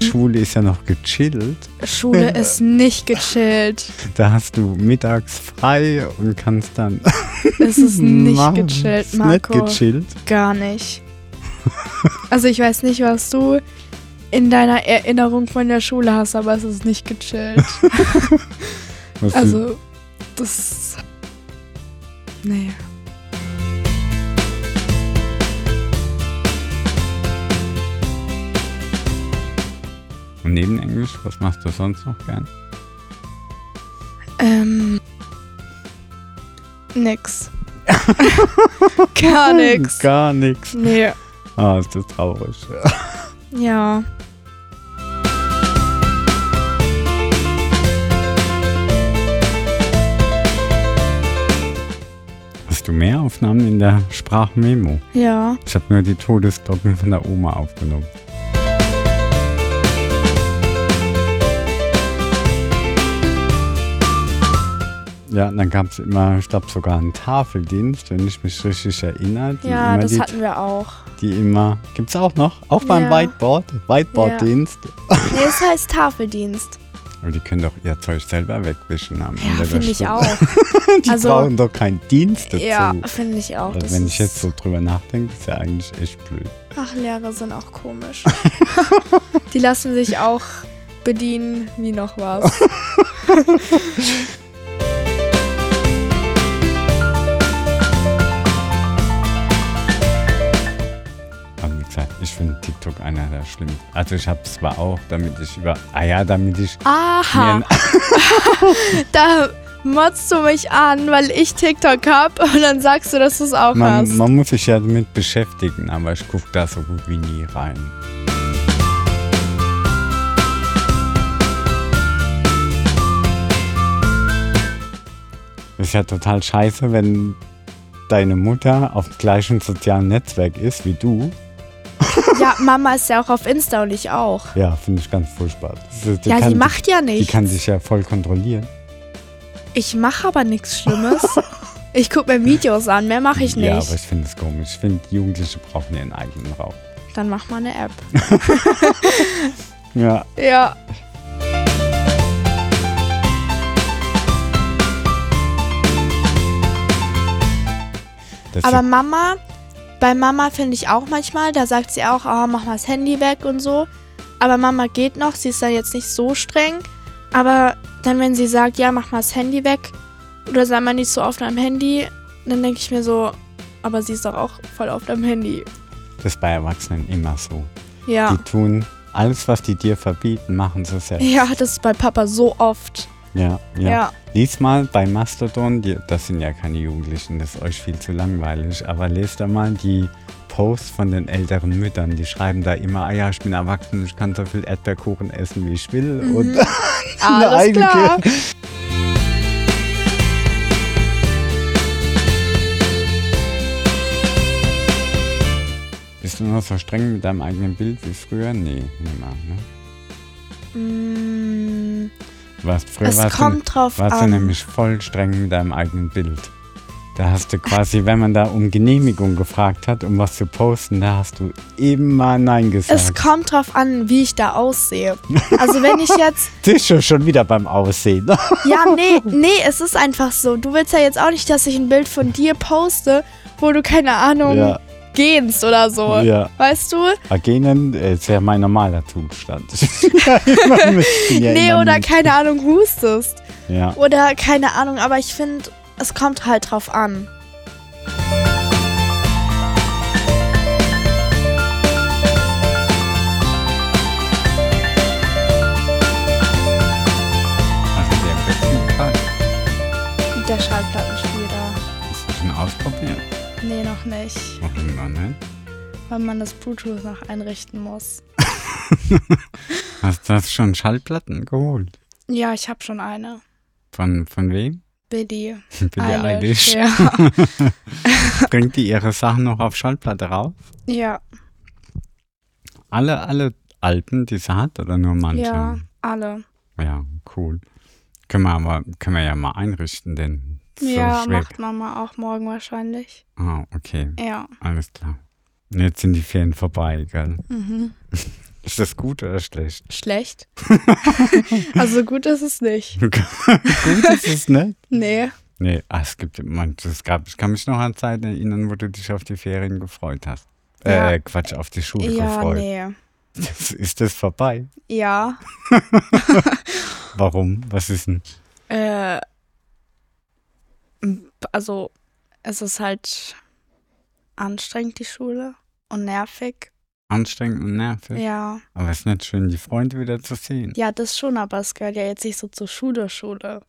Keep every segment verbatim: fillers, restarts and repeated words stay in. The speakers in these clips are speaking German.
Schule ist ja noch gechillt. Schule ist nicht gechillt. Da hast du mittags frei und kannst dann... Es ist nicht Mann, gechillt, ist Marco. Nicht gechillt. Gar nicht. Also ich weiß nicht, was du in deiner Erinnerung von der Schule hast, aber es ist nicht gechillt. Was Also, das... Nee. Und neben Englisch, was machst du sonst noch gern? Ähm... Nix. Gar nix. Gar nix. Nee. Ah, ist das traurig. Ja. Hast du mehr Aufnahmen in der Sprachmemo? Ja. Ich habe nur die Todesglocken von der Oma aufgenommen. Ja, dann gab es immer, ich glaube sogar einen Tafeldienst, wenn ich mich richtig erinnere. Die Ja, immer das die, hatten wir auch. Die immer, gibt's auch noch? Auch beim Ja. Whiteboard? Whiteboard-Dienst? Nee, es heißt Tafeldienst. Aber die können doch ihr Zeug selber wegwischen am Ja, Ende der finde ich Stunde. auch. Die Also- brauchen doch keinen Dienst dazu. Ja, finde ich auch. Also Das wenn ist, ich jetzt so drüber nachdenke, ist ja eigentlich echt blöd. Ach, Lehrer sind auch komisch. Die lassen sich auch bedienen wie noch was. Aber wie gesagt, ich finde TikTok einer der schlimmsten. Also ich habe es zwar auch, damit ich über... Ah ja, damit ich... Aha, mir da motzt du mich an, weil ich TikTok hab und dann sagst du, dass du es auch man, hast. man muss sich ja damit beschäftigen, aber ich gucke da so gut wie nie rein. Das ist ja total scheiße, wenn deine Mutter auf dem gleichen sozialen Netzwerk ist wie du. Ja, Mama ist ja auch auf Insta und ich auch. Ja, finde ich ganz furchtbar. Das ist- Ja, kann, die macht ja Die nichts. kann sich ja voll kontrollieren. Ich mache aber nichts Schlimmes. Ich gucke mir Videos an, mehr mache ich nicht. Ja, aber ich finde es komisch. Ich finde, Jugendliche brauchen ihren eigenen Raum. Dann mach mal eine App. Ja, Ja. das Aber ist Mama, bei Mama finde ich auch manchmal, da sagt sie auch, oh, mach mal das Handy weg und so. Aber Mama geht noch, sie ist dann jetzt nicht so streng. Aber dann, wenn sie sagt, ja, mach mal das Handy weg oder sei mal nicht so oft am Handy, dann denke ich mir so, aber sie ist doch auch voll oft am Handy. das ist bei Erwachsenen immer so. Ja. Die tun alles, was die dir verbieten, machen sie selbst. Ja, das ist bei Papa so oft. Ja, ja. Ja. Lies mal bei Mastodon, die, das sind ja keine Jugendlichen, das ist euch viel zu langweilig, aber lest da mal die Posts von den älteren Müttern, die schreiben da immer, ah ja, ich bin erwachsen, ich kann so viel Erdbeerkuchen essen, wie ich will. Mhm. Und Alles eigene- klar. Bist du noch so streng mit deinem eigenen Bild wie früher? Nee, nicht mehr, ne? Mm, Du warst, früher es warst, kommt du, drauf warst du an. nämlich voll streng mit deinem eigenen Bild. Da hast du quasi, wenn man da um Genehmigung gefragt hat, um was zu posten, da hast du immer Nein gesagt. Es kommt drauf an, wie ich da aussehe. Also wenn ich jetzt... Sicher schon wieder beim Aussehen. Ja, nee, nee, es ist einfach so. Du willst ja jetzt auch nicht, dass ich ein Bild von dir poste, wo du, keine Ahnung, Ja. gehst oder so. Ja. Weißt du? Agenen ist ja mein normaler Zustand. Ja, immer mit- ja, Nee, immer oder mit- keine Ahnung, hustest. Ja. Oder keine Ahnung, aber ich finde, es kommt halt drauf an. Also der Bettpart, Mit der Schallplattenspieler. hast du schon ausprobiert? Nee, noch nicht. Warum noch nicht? Weil man das Bluetooth noch einrichten muss. Hast du das schon Schallplatten geholt? Ja, ich habe schon eine. Von, von wem? Billy. Billie Eilish. Ja. Bringt die ihre Sachen noch auf Schallplatte raus? Ja, Alle, alle Alben, die sie hat, oder nur manche? ja, alle. Ja, cool. Können wir aber, können wir ja mal einrichten, denn so Ja, schwer. macht Mama auch morgen wahrscheinlich. Ah, okay. Ja. Alles klar. Jetzt sind die Ferien vorbei, gell? Mhm. Ist das gut oder schlecht? Schlecht. Also gut ist es nicht. Gut ist es nicht? Nee. Nee, ah, es gibt, man, es gab, ich kann mich noch an Zeiten erinnern, wo du dich auf die Ferien gefreut hast. Ja. Äh, Quatsch, auf die Schule Ja, gefreut. nee. Das, ist das vorbei? Ja. Warum? Was ist denn? Äh, m- also es ist halt anstrengend, die Schule. Und nervig. Anstrengend und nervig? Ja. Aber es ist nicht schön, die Freunde wieder zu sehen. Ja, das schon, aber es gehört ja jetzt nicht so zur Schule, Schule.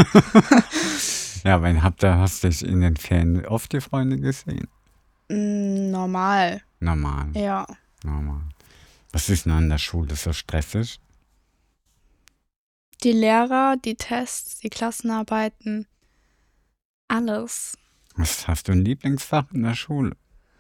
Ja, weil habt ihr, hast du dich in den Ferien oft die Freunde gesehen? Mm, normal. Normal, Ja. normal. Was ist denn an der Schule so stressig? Die Lehrer, die Tests, die Klassenarbeiten, alles. Was hast du ein Lieblingsfach in der Schule?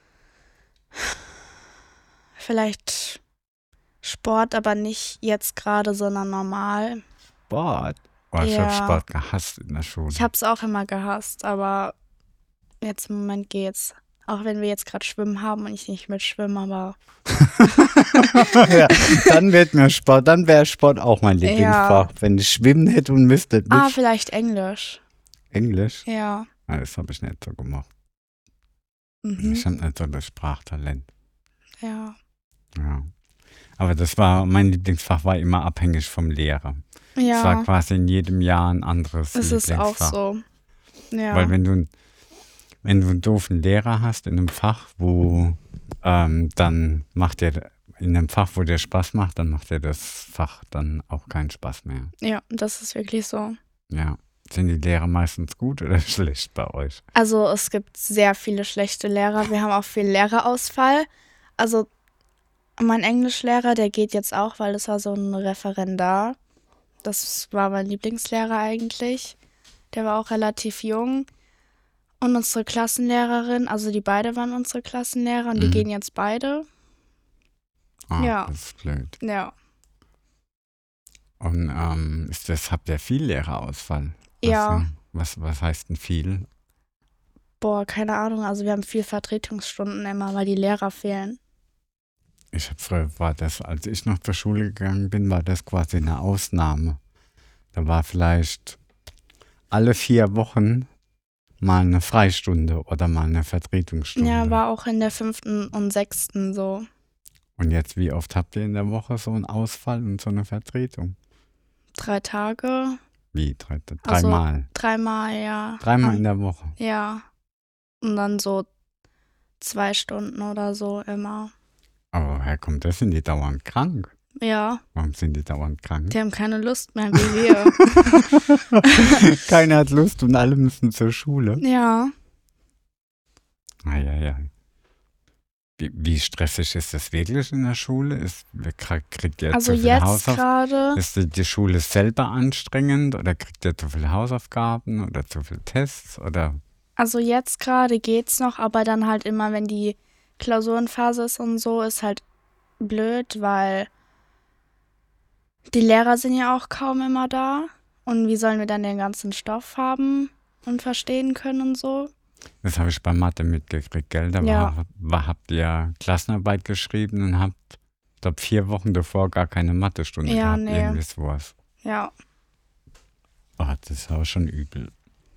Vielleicht Sport, aber nicht jetzt gerade, sondern normal. Sport? Oh, ich Ja. habe Sport gehasst in der Schule. Ich habe es auch immer gehasst, aber jetzt im Moment geht's. Auch wenn wir jetzt gerade Schwimmen haben und ich nicht mitschwimme, aber Ja, dann wird mir Sport, dann wäre Sport auch mein Lieblingsfach. Wenn ich schwimmen hätte und müsste nicht. ah, vielleicht Englisch. Englisch? Ja. Ah, das habe ich nicht so gemacht. Mhm. Ich habe nicht so das Sprachtalent. Ja. Ja. Aber das war, mein Lieblingsfach war immer abhängig vom Lehrer. Es war Ja, quasi in jedem Jahr ein anderes es ist auch Lieblingsfach. so. Ja. Weil wenn du, wenn du einen doofen Lehrer hast in einem Fach, wo ähm, dann macht der, in einem Fach, wo der Spaß macht, dann macht dir das Fach dann auch keinen Spaß mehr. Ja, das ist wirklich so. Ja. Sind die Lehrer meistens gut oder schlecht bei euch? Also es gibt sehr viele schlechte Lehrer. Wir haben auch viel Lehrerausfall. Also mein Englischlehrer, der geht jetzt auch, weil das war so ein Referendar. Das war mein Lieblingslehrer eigentlich. Der war auch relativ jung. Und unsere Klassenlehrerin, also die beide waren unsere Klassenlehrer und die Mhm. gehen jetzt beide. Ah, Ja. das ist blöd. Ja. Und ähm, ist das, habt ihr viel Lehrerausfall? Was, Ja. äh, Was, was heißt denn viel? Boah, keine Ahnung. Also wir haben viel Vertretungsstunden immer, weil die Lehrer fehlen. Ich habe früher, war das, als ich noch zur Schule gegangen bin, war das quasi eine Ausnahme. Da war vielleicht alle vier Wochen mal eine Freistunde oder mal eine Vertretungsstunde. Ja, war auch in der fünften und sechsten so. Und jetzt, wie oft habt ihr in der Woche so einen Ausfall und so eine Vertretung? Drei Tage. Wie? Drei, Also- dreimal? Dreimal, ja. Dreimal An- in der Woche? Ja. Und dann so zwei Stunden oder so immer. Aber woher kommt das? Sind die dauernd krank? Ja, Warum sind die dauernd krank? die haben keine Lust mehr wie wir. Keiner hat Lust und alle müssen zur Schule. Ja. Eieiei. Wie, wie stressig ist das wirklich in der Schule? Ist, wer krieg- kriegt ihr Also zu viele jetzt Hausaufgaben? gerade, Ist die, die Schule selber anstrengend oder kriegt ihr zu viele Hausaufgaben oder zu viele Tests? Oder also jetzt gerade geht's noch, aber dann halt immer, wenn die Klausurenphase ist und so, ist halt blöd, weil die Lehrer sind ja auch kaum immer da. Und wie sollen wir dann den ganzen Stoff haben und verstehen können und so? das habe ich bei Mathe mitgekriegt, gell? Da Ja. war, war, habt ihr Klassenarbeit geschrieben und habt, ich glaube, vier Wochen davor gar keine Mathestunde Ja, gehabt. nee. Irgendwie sowas. Ja. Oh, das ist aber schon übel.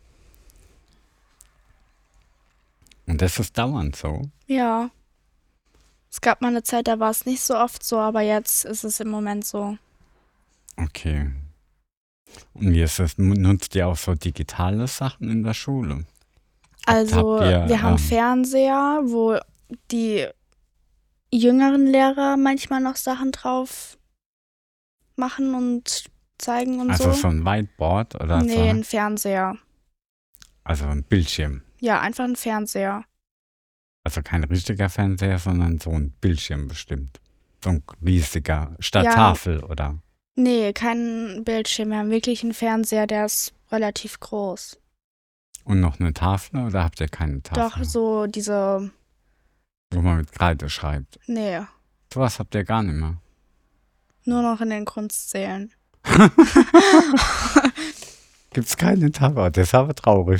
Und das ist dauernd so. Ja. Es gab mal eine Zeit, da war es nicht so oft so, aber jetzt ist es im Moment so. Okay. Und wie ist das? Nutzt ihr auch so digitale Sachen in der Schule? Also habt ihr, wir haben ähm, Fernseher, wo die jüngeren Lehrer manchmal noch Sachen drauf machen und zeigen und Also so. so ein Whiteboard oder Nee, so? ein Fernseher. Also ein Bildschirm. Ja, einfach ein Fernseher. Also kein richtiger Fernseher, sondern so ein Bildschirm bestimmt. So ein riesiger, statt Ja. Tafel oder? Nee, kein Bildschirm. Wir haben wirklich einen Fernseher, der ist relativ groß. Und noch eine Tafel oder habt ihr keine Tafel? Doch, so diese. Wo man mit Kreide schreibt. Nee, Sowas habt ihr gar nicht mehr. nur noch in den Kunstsälen. Gibt's keine Tafel? Oh, das ist aber traurig.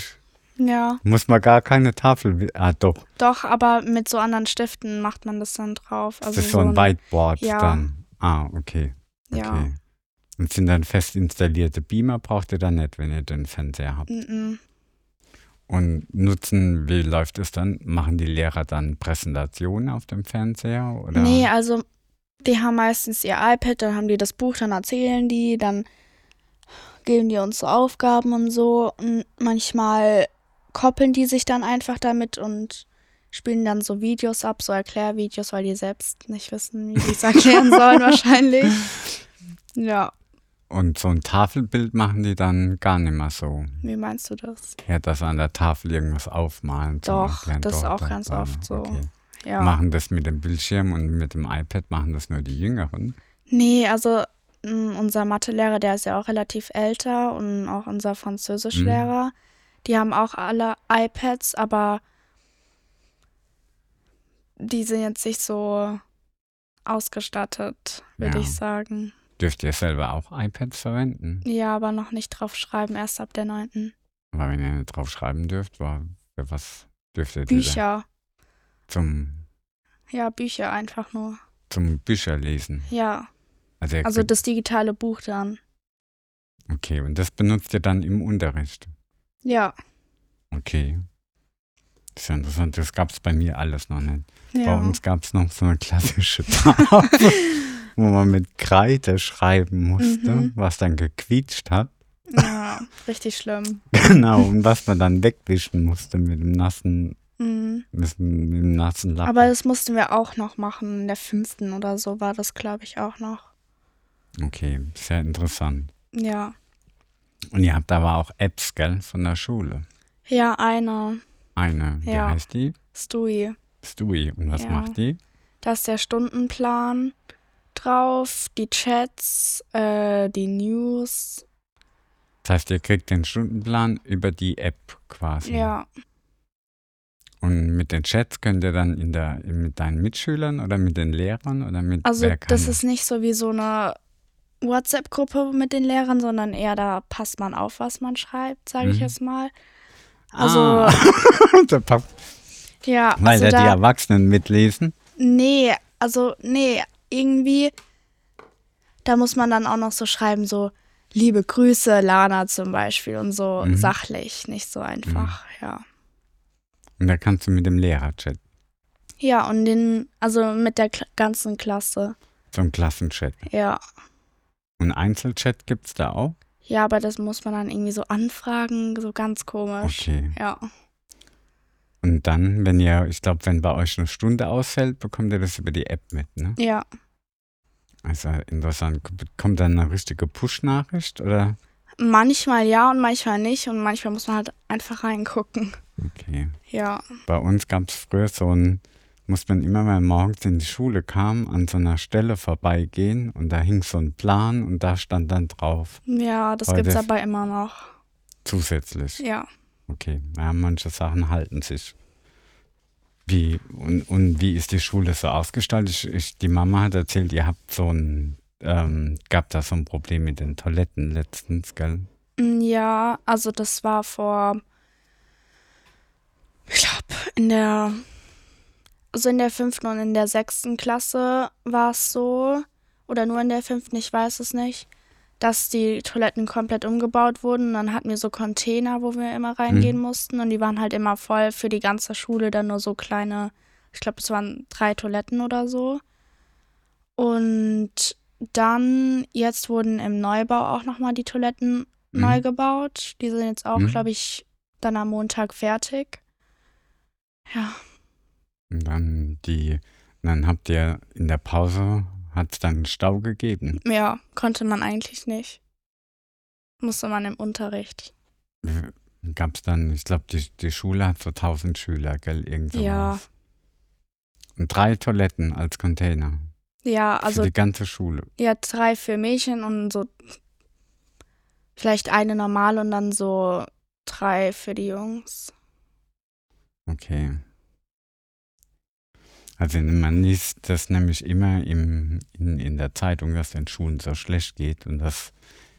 Ja, Muss man gar keine Tafel. wi- Ah, doch. doch, aber mit so anderen Stiften macht man das dann drauf. Das Also ist so ein Whiteboard ja, dann. Ah, okay. ja. Okay. Und sind dann fest installierte Beamer, braucht ihr dann nicht, wenn ihr den Fernseher habt. Mm-mm. Und nutzen, wie läuft es dann? Machen die Lehrer dann Präsentationen auf dem Fernseher? Oder? Nee, also die haben meistens ihr iPad, dann haben die das Buch, dann erzählen die, dann geben die uns so Aufgaben und so. Und manchmal koppeln die sich dann einfach damit und spielen dann so Videos ab, so Erklärvideos, weil die selbst nicht wissen, wie sie es erklären sollen wahrscheinlich. Ja, Und so ein Tafelbild machen die dann gar nicht mehr so. wie meinst du das? Ja, dass an der Tafel irgendwas aufmalen. zum Doch, Erklären. das ist Doch, auch doch, ganz doch. oft so. Okay. Ja. Machen das mit dem Bildschirm und mit dem iPad machen das nur die Jüngeren. Nee, also mh, unser Mathelehrer, der ist ja auch relativ älter und auch unser Französischlehrer, die haben auch alle iPads, aber die sind jetzt nicht so ausgestattet, würde Ja. ich sagen. Dürft ihr selber auch iPads verwenden? Ja, aber noch nicht drauf schreiben, erst ab der neunten. Aber wenn ihr nicht drauf schreiben dürft, wa- für was dürft ihr die denn? Bücher. Zum, Ja, Bücher einfach nur. zum Bücher lesen. Ja, Also, ihr also kriegt- das digitale Buch dann. okay, und das benutzt ihr dann im Unterricht. Ja, Okay. Das ist ja interessant, das gab es bei mir alles noch nicht. Bei ja. uns gab es noch so eine klassische Tafel, wo man mit Kreide schreiben musste, Mhm. was dann gequietscht hat. Ja, richtig schlimm. Genau, und was man dann wegwischen musste mit dem nassen, Mhm. mit dem, mit dem nassen Lappen. Aber das mussten wir auch noch machen. In der fünften oder so war das, glaube ich, auch noch. Okay, sehr interessant. Ja. Und ihr habt aber auch Apps, gell, von der Schule. Ja, eine. Eine, wie Ja. heißt die? Stui. Stewie. Und was Ja. macht die? Da ist der Stundenplan drauf, die Chats, äh, die News. Das heißt, ihr kriegt den Stundenplan über die App quasi. Ja. Und mit den Chats könnt ihr dann in der, mit deinen Mitschülern oder mit den Lehrern oder mit Also wer kann das ist nicht so wie so eine WhatsApp-Gruppe mit den Lehrern, sondern eher da passt man auf, was man schreibt, sage ich Mhm. jetzt mal. Also, Ah. Der Pap- ja, Weil also da die da, Erwachsenen mitlesen. nee, also, nee, irgendwie, da muss man dann auch noch so schreiben, so, liebe Grüße, Lana zum Beispiel und so Mhm. sachlich, nicht so einfach, ja. Und da kannst du mit dem Lehrer chatten. Ja, und den, also mit der Kla- ganzen Klasse, So ein Klassenchat. ja. Und Einzelchat gibt es da auch? Ja, aber das muss man dann irgendwie so anfragen, so ganz komisch. Okay. Ja. Und dann, wenn ihr, ich glaube, wenn bei euch eine Stunde ausfällt, bekommt ihr das über die App mit, ne? Ja. Also interessant. Kommt dann eine richtige Push-Nachricht oder? Manchmal ja und manchmal nicht und manchmal muss man halt einfach reingucken. Okay. Ja. Bei uns gab es früher so ein, muss man immer, wenn man morgens in die Schule kam, an so einer Stelle vorbeigehen und da hing so ein Plan und da stand dann drauf, Ja, das Heute gibt's ist- aber immer noch. zusätzlich. Ja. Okay, ja, manche Sachen halten sich. Wie, und, und wie ist die Schule so ausgestaltet? Ich, ich, die Mama hat erzählt, ihr habt so ein, ähm, gab da so ein Problem mit den Toiletten letztens, gell? Ja, also das war vor, ich glaube, in der, also in der fünften und in der sechsten Klasse war es so, oder nur in der fünften, ich weiß es nicht, dass die Toiletten komplett umgebaut wurden. Und dann hatten wir so Container, wo wir immer reingehen Mhm. mussten und die waren halt immer voll für die ganze Schule, dann nur so kleine, ich glaube, es waren drei Toiletten oder so. Und dann, jetzt wurden im Neubau auch nochmal die Toiletten Mhm. neu gebaut. Die sind jetzt auch, Mhm. glaube ich, dann am Montag fertig. Ja, Und dann die, dann habt ihr in der Pause, hat es dann einen Stau gegeben. ja, konnte man eigentlich nicht. Musste man im Unterricht. Gab es dann, ich glaube, die, die Schule hat so tausend Schüler, gell? Irgend sowas. Ja. Und drei Toiletten als Container. Ja, also für die ganze Schule. ja, drei für Mädchen und so vielleicht eine normal und dann so drei für die Jungs. Okay. Also man liest das nämlich immer im, in, in der Zeitung, dass den Schulen so schlecht geht und dass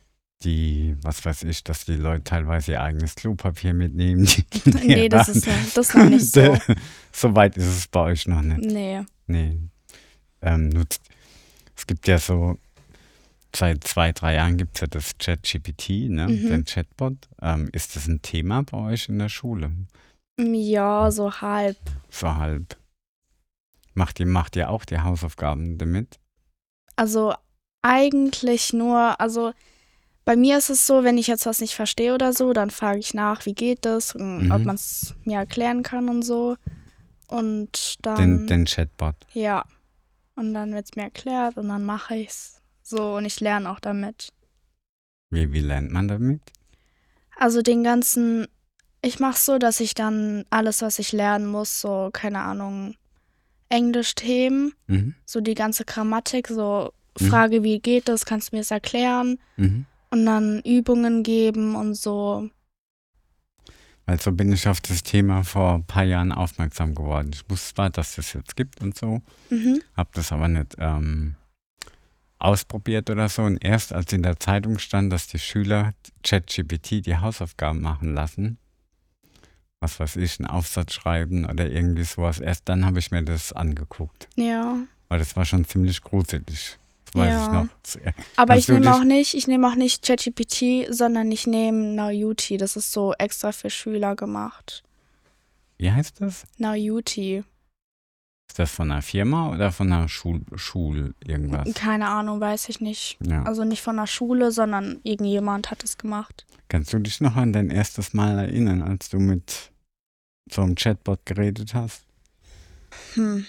die, was weiß ich, dass die Leute teilweise ihr eigenes Klopapier mitnehmen. Die Nee, das ist, noch- das ist noch nicht so. So weit ist es bei euch noch nicht. Nee. Nee. Ähm, nutzt, es gibt ja so, seit zwei, drei Jahren gibt es ja das ChatGPT, ne, Mhm. den Chatbot. Ähm, ist das ein Thema bei euch in der Schule? Ja, so halb. So halb. Macht ihr, macht ihr auch die Hausaufgaben damit? Also eigentlich nur, also bei mir ist es so, wenn ich jetzt was nicht verstehe oder so, dann frage ich nach, wie geht das, und ob Mhm. man es mir erklären kann und so. Und dann, Den, den Chatbot. ja, und dann wird es mir erklärt und dann mache ich es so und ich lerne auch damit. Wie, wie lernt man damit? Also den ganzen, ich mache so, dass ich dann alles, was ich lernen muss, so, keine Ahnung, Englisch-Themen, Mhm. so die ganze Grammatik, so Mhm. Frage, wie geht das, kannst du mir das erklären? Mhm. Und dann Übungen geben und so. Weil so bin ich auf das Thema vor ein paar Jahren aufmerksam geworden. Ich wusste zwar, dass es jetzt gibt und so, Mhm. habe das aber nicht ähm, ausprobiert oder so. Und erst als in der Zeitung stand, dass die Schüler ChatGPT die Hausaufgaben machen lassen, was weiß ich, einen Aufsatz schreiben oder irgendwie sowas, erst dann habe ich mir das angeguckt. Ja. Weil das war schon ziemlich gruselig. Das weiß Ja. ich noch. Aber Kannst ich du nehme dich- auch nicht, ich nehme auch nicht ChatGPT, sondern ich nehme Nauti. Das ist so extra für Schüler gemacht. Wie heißt das? Nauti. Ist das von einer Firma oder von einer Schul, Schul irgendwas? Keine Ahnung, weiß ich nicht. Ja. Also nicht von der Schule, sondern irgendjemand hat es gemacht. Kannst du dich noch an dein erstes Mal erinnern, als du mit so einem Chatbot geredet hast? Hm.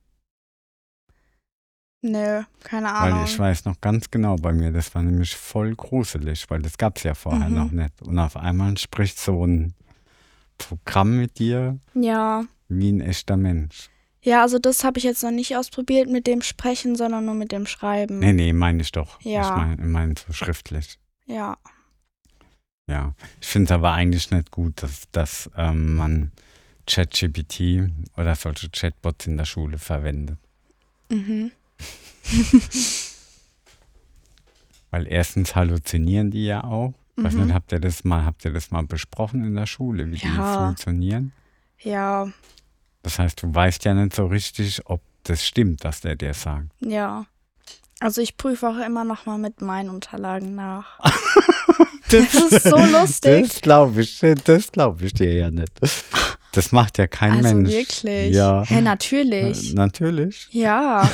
Nö, keine Weil Ahnung. ich weiß noch ganz genau bei mir, das war nämlich voll gruselig, weil das gab es ja vorher Mhm. noch nicht. Und auf einmal spricht so ein Programm mit dir Ja. wie ein echter Mensch. Ja, also das habe ich jetzt noch nicht ausprobiert mit dem Sprechen, sondern nur mit dem Schreiben. Nee, nee, meine ich doch. Ja. Ich meine ich mein so schriftlich. Ja. Ja. Ich finde es aber eigentlich nicht gut, dass, dass ähm, man ChatGPT oder solche Chatbots in der Schule verwendet. Mhm. Weil erstens halluzinieren die ja auch. Ich weiß Mhm. nicht, habt ihr das mal, habt ihr das mal besprochen in der Schule, wie die Ja. funktionieren? Ja, Das heißt, du weißt ja nicht so richtig, ob das stimmt, was der dir sagt. ja. Also ich prüfe auch immer noch mal mit meinen Unterlagen nach. Das, ist so lustig. Das glaube ich, das glaube ich dir ja nicht. Das macht ja kein Also Mensch. wirklich? Ja. Hä, natürlich. Äh, natürlich. Ja.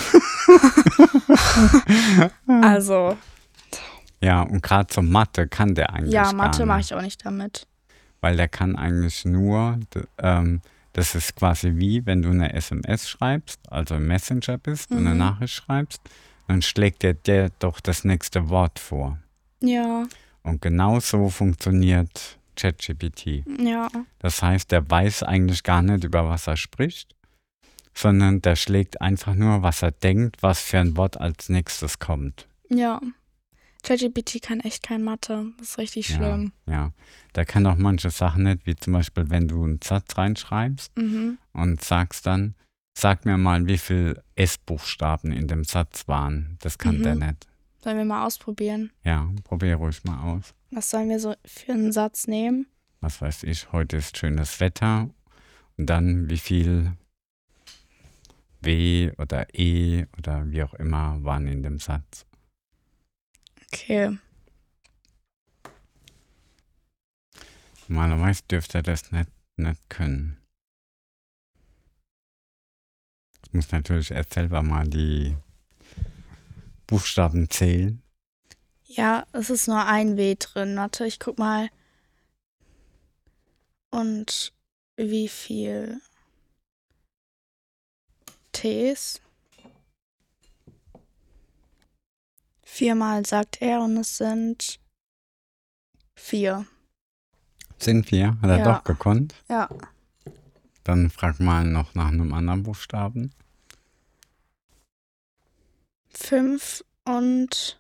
Also, Ja, und gerade so Mathe kann der eigentlich ja, gar Mathe nicht. mache ich auch nicht damit. Weil der kann eigentlich nur, d- ähm, das ist quasi wie, wenn du eine S M S schreibst, also im Messenger bist und eine Mhm. Nachricht schreibst, dann schlägt der dir doch das nächste Wort vor. Ja, Und genau so funktioniert ChatGPT. ja, Das heißt, der weiß eigentlich gar nicht, über was er spricht, sondern der schlägt einfach nur, was er denkt, was für ein Wort als nächstes kommt. ja. ChatGPT kann echt kein Mathe. Das ist richtig Ja, schlimm. ja. Der kann auch manche Sachen nicht, wie zum Beispiel, wenn du einen Satz reinschreibst Mhm. und sagst dann, sag mir mal, wie viele S-Buchstaben in dem Satz waren. Das kann Mhm. der nicht. Sollen wir mal ausprobieren? Ja, probier ruhig mal aus. Was sollen wir so für einen Satz nehmen? Was weiß ich, heute ist schönes Wetter. Und dann, wie viel W oder E oder wie auch immer waren in dem Satz. Okay. Normalerweise dürfte er das nicht, nicht können. Ich muss natürlich erst selber mal die Buchstaben zählen. Ja, es ist nur ein W drin. Warte, ich guck mal. Und wie viel Ts? Viermal sagt er und es sind vier. Sind wir? Hat er Ja. doch gekonnt? Ja. Dann frag mal noch nach einem anderen Buchstaben. Fünf und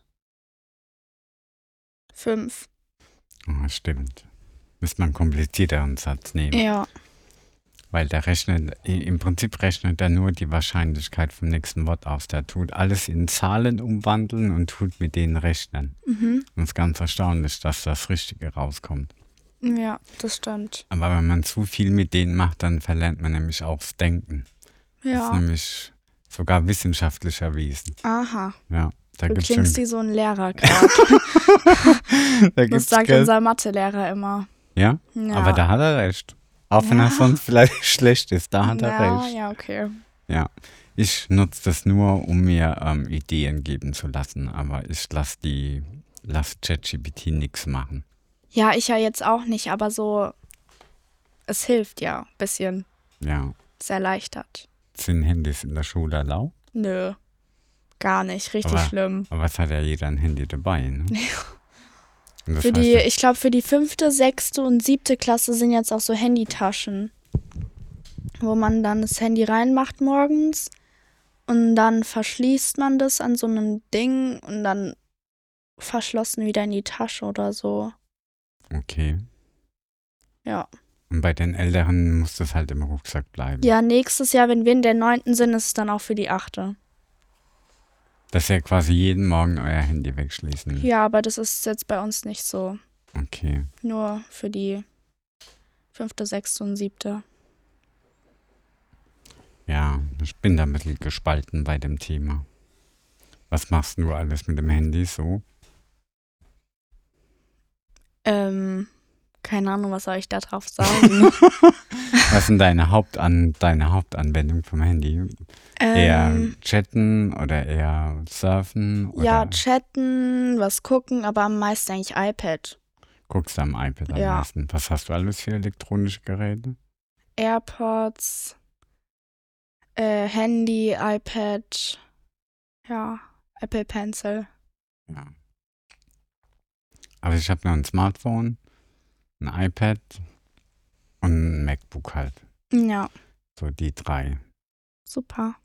fünf. Oh, stimmt. Müsste man einen komplizierteren Satz nehmen. Ja. Weil der rechnet, im Prinzip rechnet er nur die Wahrscheinlichkeit vom nächsten Wort aus. Der tut alles in Zahlen umwandeln und tut mit denen rechnen. Mhm. Und es ist ganz erstaunlich, dass das Richtige rauskommt. Ja, das stimmt. Aber wenn man zu viel mit denen macht, dann verlernt man nämlich auch das Denken. Das ist Ja. nämlich sogar wissenschaftlich erwiesen. Aha. Ja, da Du gibt's klingst schon, wie so ein Lehrer gerade. da Das gibt's sagt Geld. unser Mathelehrer immer. Ja? Ja. Aber da hat er recht. Auch wenn Ja. er sonst vielleicht schlecht ist, da hat er ja, recht. ja, okay. Ja, ich nutze das nur, um mir ähm, Ideen geben zu lassen, aber ich lasse die, lass ChatGPT nichts machen. Ja, ich ja jetzt auch nicht, aber so, es hilft ja ein bisschen. Ja, Es erleichtert. sind Handys in der Schule erlaubt? Nö, gar nicht. Richtig Aber- schlimm. Aber es hat ja jeder ein Handy dabei, ne? Und das Für heißt die, ja- ich glaube, für die fünfte, sechste und siebte Klasse sind jetzt auch so Handytaschen, wo man dann das Handy reinmacht morgens und dann verschließt man das an so einem Ding und dann verschlossen wieder in die Tasche oder so. Okay. Ja. Und bei den Älteren muss das halt im Rucksack bleiben. Ja, nächstes Jahr, wenn wir in der neunten sind, ist es dann auch für die achte. Dass ihr quasi jeden Morgen euer Handy wegschließen. Ja, aber das ist jetzt bei uns nicht so. Okay. Nur für die fünfte, sechste und siebte. Ja, ich bin da ein bisschen gespalten bei dem Thema. Was machst du alles mit dem Handy so? Ähm, keine Ahnung, was soll ich da drauf sagen? Was sind deine, Hauptan deine Hauptanwendung vom Handy? Eher ähm, chatten oder eher surfen? Oder ja, chatten, was gucken, aber am meisten eigentlich iPad. guckst du am iPad am Ja. meisten? Was hast du alles für elektronische Geräte? AirPods, äh, Handy, iPad, ja, Apple Pencil. Ja. Aber ich habe noch ein Smartphone, ein iPad und ein MacBook halt. Ja, So die drei. super.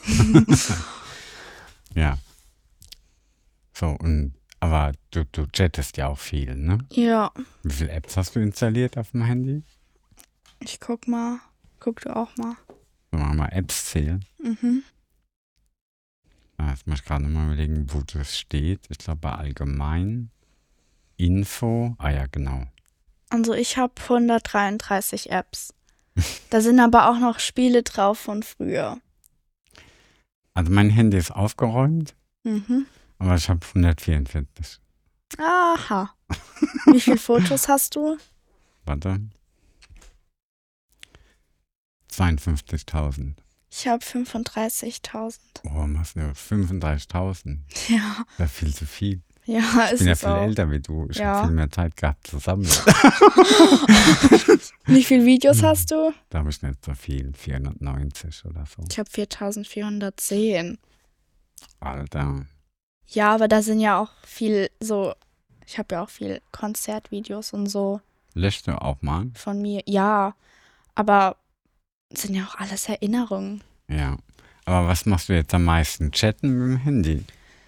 Ja. So, und aber du, du chattest ja auch viel, ne? Ja, Wie viele Apps hast du installiert auf dem Handy? ich guck mal. Guck du auch mal. So, machen wir mal Apps zählen. Mhm. Ah, Jetzt muss ich gerade mal überlegen, wo das steht. Ich glaube bei allgemein. Info. Ah ja, genau. Also ich habe hundertdreiunddreißig Apps. Da sind aber auch noch Spiele drauf von früher. Also mein Handy ist aufgeräumt, Mhm. aber ich habe hundertvierundvierzig. Aha. Wie viele Fotos hast du? Warte. zweiundfünfzigtausend. Ich habe fünfunddreißigtausend. Oh, warum hast du fünfunddreißigtausend? Ja, Das ist viel zu viel. ja, Ich ist bin ja es viel auch. älter wie du. Ich Ja. habe viel mehr Zeit gehabt zu sammeln. Wie viele Videos Hm. hast du? Da habe ich nicht so viel. vierhundertneunzig oder so. Ich habe viertausendvierhundertzehn. Alter. Ja, aber da sind ja auch viel so, ich habe ja auch viel Konzertvideos und so Löschst du auch mal? von mir. Ja, aber sind ja auch alles Erinnerungen. Ja. Aber was machst du jetzt am meisten? Chatten mit dem Handy?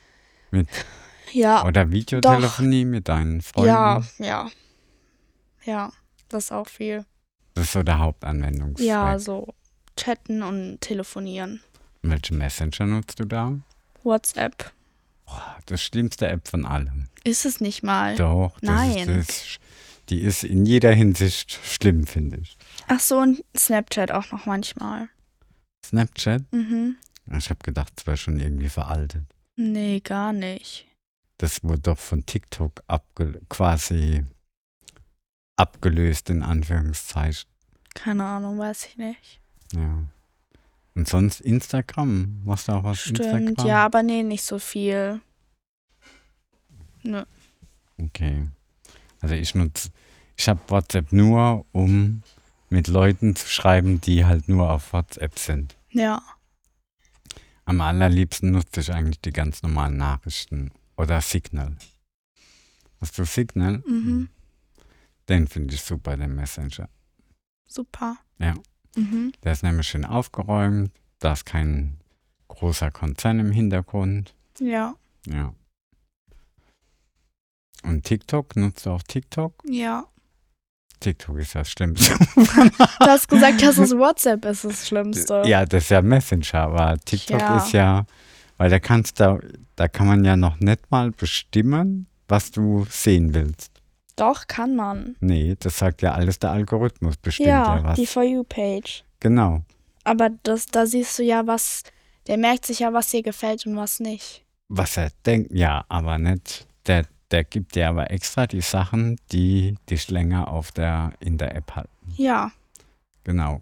Ja, Oder Videotelefonie mit deinen Freunden? ja, ja. Ja, das ist auch viel. Das ist so der Hauptanwendungszweck. Ja, so chatten und telefonieren. Welche Messenger nutzt du da? WhatsApp. Boah, das schlimmste App von allem. Ist es nicht mal. Doch, das Nein. Ist, das, die ist in jeder Hinsicht schlimm, finde ich. Ach so, und Snapchat auch noch manchmal. Snapchat? Mhm. Ich habe gedacht, es wäre schon irgendwie veraltet. Nee, gar nicht. Das wurde doch von TikTok abge quasi abgelöst, in Anführungszeichen. Keine Ahnung, weiß ich nicht. Ja. Und sonst Instagram? Machst du auch was Stimmt, Instagram? ja, aber nee, nicht so viel. Nö. Okay. Also ich nutze, ich habe WhatsApp nur, um mit Leuten zu schreiben, die halt nur auf WhatsApp sind. Ja. Am allerliebsten nutze ich eigentlich die ganz normalen Nachrichten oder Signal. Hast du Signal? Mhm. Den finde ich super, den Messenger. Super. Ja. Mhm. Der ist nämlich schön aufgeräumt, da ist kein großer Konzern im Hintergrund. Ja. Ja. Und TikTok, nutzt du auch TikTok? Ja. TikTok ist das Schlimmste. Du hast gesagt, dass es WhatsApp ist das Schlimmste. Ja, das ist ja Messenger, aber TikTok Ja. ist ja, weil da kannst da, da kann man ja noch nicht mal bestimmen, was du sehen willst. Doch, kann man. Nee, das sagt ja alles der Algorithmus bestimmt ja, Ja, was. die For You-Page. Genau. Aber das, da siehst du ja, was, der merkt sich ja, was dir gefällt und was nicht. Was er denkt, ja, aber nicht, der, der gibt dir aber extra die Sachen, die dich länger auf der, in der App halten. Ja, Genau.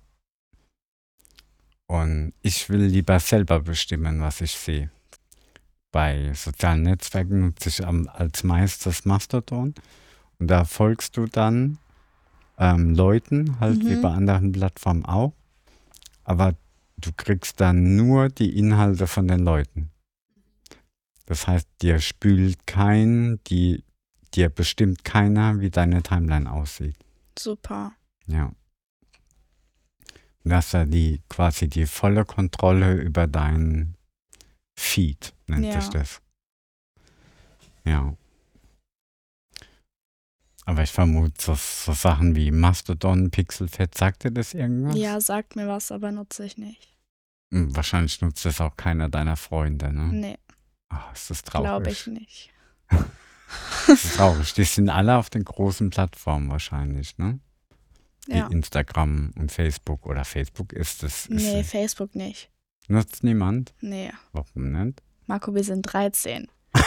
Und ich will lieber selber bestimmen, was ich sehe. Bei sozialen Netzwerken nutze ich am, als meistes Mastodon. Und da folgst du dann ähm, Leuten, halt wie Mhm. bei anderen Plattformen auch. Aber du kriegst dann nur die Inhalte von den Leuten. Das heißt, dir spült kein, die, dir bestimmt keiner, wie deine Timeline aussieht. super. Ja. Du hast ja die, quasi die volle Kontrolle über deinen Feed, nennt Ja. sich das. Ja. Aber ich vermute, so, so Sachen wie Mastodon, Pixelfed, sagt dir das irgendwas? Ja, sagt mir was, aber nutze ich nicht. Hm, wahrscheinlich nutzt das auch keiner deiner Freunde, ne? Nee, Ach, ist das traurig. glaube ich nicht. Das ist traurig. Die sind alle auf den großen Plattformen wahrscheinlich, ne? Wie Ja. Instagram und Facebook. Oder Facebook ist es. Ist Nee, es- Facebook nicht. Nutzt niemand? Nee. Warum nicht? Marco, wir sind dreizehn.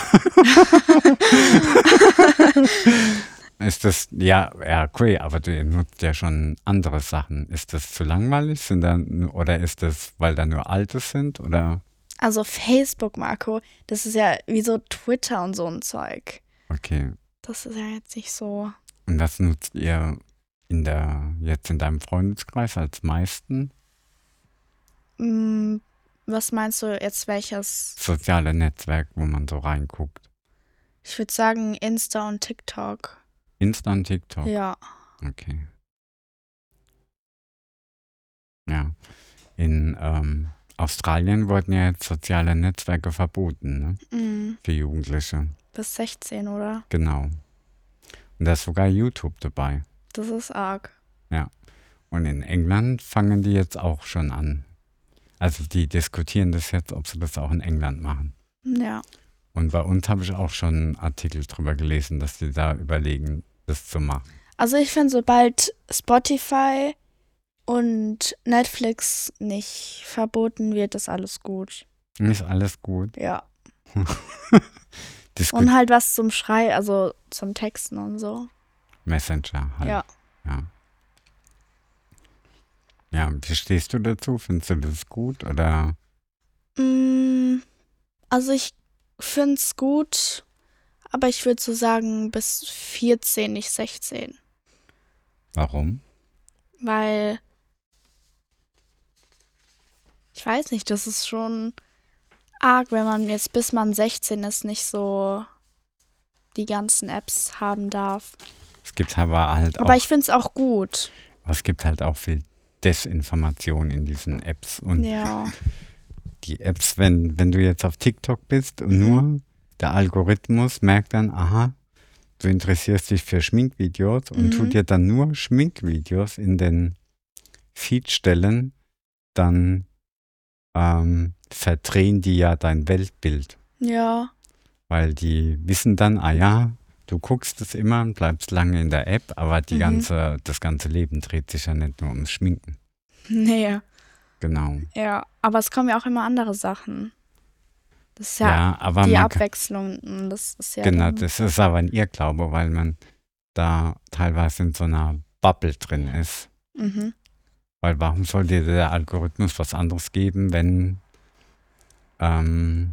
Ist das, ja, ja, cool, aber du nutzt ja schon andere Sachen. Ist das zu langweilig? Sind da, oder ist das, weil da nur Alte sind? Oder? Also Facebook, Marco, das ist ja wie so Twitter und so ein Zeug. Okay. Das ist ja jetzt nicht so. Und was nutzt ihr in der, jetzt in deinem Freundeskreis als meisten? Mm, was meinst du jetzt welches? Soziale Netzwerk, wo man so reinguckt. Ich würde sagen Insta und TikTok. Insta und TikTok. Ja. Okay. Ja. In ähm, Australien wurden ja jetzt soziale Netzwerke verboten, ne? Mm, Für Jugendliche. bis sechzehn, oder? Genau. Und da ist sogar YouTube dabei. Das ist arg. Und in England fangen die jetzt auch schon an. Also die diskutieren das jetzt, ob sie das auch in England machen. Ja. Und bei uns habe ich auch schon einen Artikel drüber gelesen, dass die da überlegen, das zu machen. Also ich finde, sobald Spotify und Netflix nicht verboten wird, ist alles gut. Ist alles gut. Ja. Disku Und halt was zum Schrei, also zum Texten und so. Messenger halt. Ja. Ja. Ja, wie stehst du dazu? Findest du das gut oder? Mm, also ich finde es gut, aber ich würde so sagen bis vierzehn, nicht sechzehn. Warum? Weil, ich weiß nicht, das ist schon arg, wenn man jetzt bis man sechzehn ist, nicht so die ganzen Apps haben darf. Es gibt aber halt Aber auch, ich finde es auch gut. aber es gibt halt auch viel Desinformation in diesen Apps. Und Ja. die Apps, wenn, wenn du jetzt auf TikTok bist und nur der Algorithmus merkt dann, aha, du interessierst dich für Schminkvideos und Mhm. tut dir dann nur Schminkvideos in den Feed stellen, dann ähm, verdrehen die ja dein Weltbild. Ja. Weil die wissen dann, ah ja, du guckst es immer und bleibst lange in der App, aber die Mhm. ganze, das ganze Leben dreht sich ja nicht nur ums Schminken. Nee. Genau. Ja. Aber es kommen ja auch immer andere Sachen. Das ist Ja, ja, aber die man kann, Abwechslung. mm, Das ist ja. genau, dann- das ist aber ein Irrglaube, weil man da teilweise in so einer Bubble drin ist. Mhm. Weil warum soll dir der Algorithmus was anderes geben, wenn, ähm,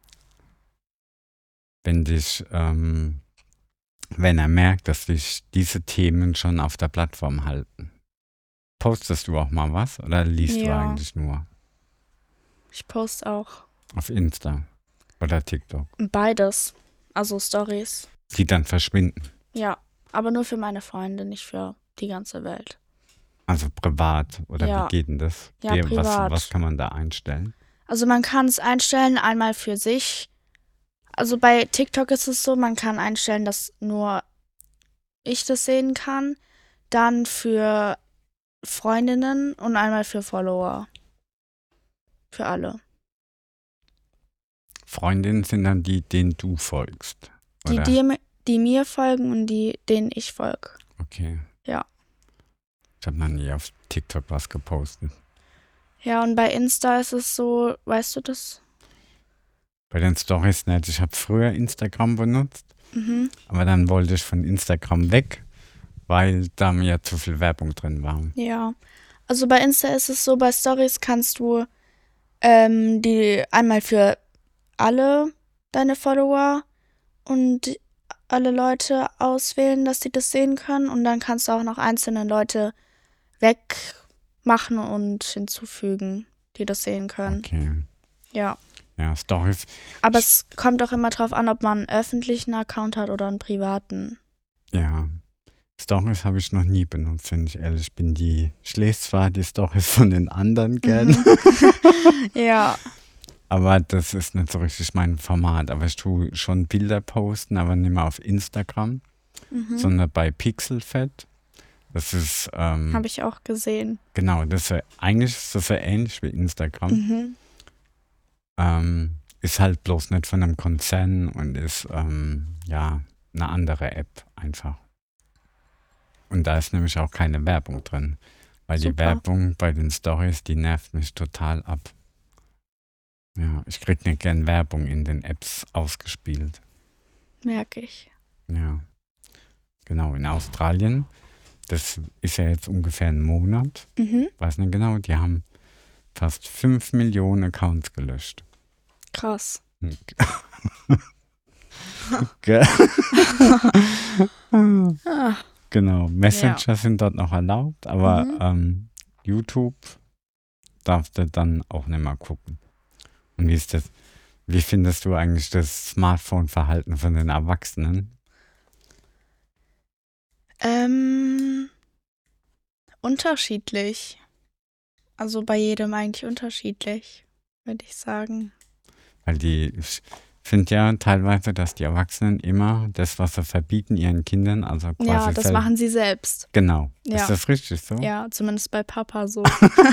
wenn dich, ähm, wenn er merkt, dass dich diese Themen schon auf der Plattform halten? Postest du auch mal was oder liest du Ja. eigentlich nur Ich poste auch auf Insta oder TikTok, beides. Also Stories. die dann verschwinden? Ja. Aber nur für meine Freunde, nicht für die ganze Welt. Also privat oder Ja. wie geht denn das? Ja, Wie- privat. Was, was kann man da einstellen? Also man kann es einstellen, einmal für sich. Also bei TikTok ist es so, man kann einstellen, dass nur ich das sehen kann. dann für Freundinnen und einmal für Follower. Für alle. Freundinnen sind dann die, denen du folgst. Die, Oder? die, die mir folgen und die, denen ich folge. Okay. Ja. Ich habe noch nie auf TikTok was gepostet. Ja, und bei Insta ist es so, weißt du das? Bei den Stories nicht. Ich habe früher Instagram benutzt, Mhm. aber dann wollte ich von Instagram weg, weil da mir zu viel Werbung drin war. Ja. Also bei Insta ist es so, bei Stories kannst du ähm, die einmal für alle deine Follower und alle Leute auswählen, dass die das sehen können. Und dann kannst du auch noch einzelne Leute wegmachen und hinzufügen, die das sehen können. Okay. Ja. Ja, Stories. Aber es kommt auch immer drauf an, ob man einen öffentlichen Account hat oder einen privaten. Ja. Stories habe ich noch nie benutzt, wenn ich ehrlich bin. Die, ich lese zwar die Stories von den anderen gerne, Ja. aber das ist nicht so richtig mein Format. Aber ich tue schon Bilder posten, aber nicht mehr auf Instagram, Mhm. sondern bei Pixelfed. Das ist, ähm, Habe ich auch gesehen. genau, das ist ja, eigentlich ist das ja ähnlich wie Instagram. Mhm. Ähm, ist halt bloß nicht von einem Konzern und ist, ähm, ja, eine andere App einfach. Und da ist nämlich auch keine Werbung drin. Weil die Super. Werbung bei den Stories, die nervt mich total ab. Ja, ich krieg nicht gern Werbung in den Apps ausgespielt. Merke ich. Ja, genau, in Australien, das ist ja jetzt ungefähr ein Monat, Mhm. weiß nicht genau, die haben fast fünf Millionen Accounts gelöscht. Krass. Gell? Ah. Genau, Messenger sind dort noch erlaubt, aber Mhm. ähm, YouTube darfst du dann auch nicht mehr gucken. Und wie ist das? Wie findest du eigentlich das Smartphone-Verhalten von den Erwachsenen? Ähm, unterschiedlich. Also bei jedem eigentlich unterschiedlich, würde ich sagen. Weil die, ich finde ja teilweise, dass die Erwachsenen immer das, was sie verbieten ihren Kindern, also quasi Ja, das sel- machen sie selbst. Genau. Ja. Ist das richtig so? Ja, zumindest bei Papa so.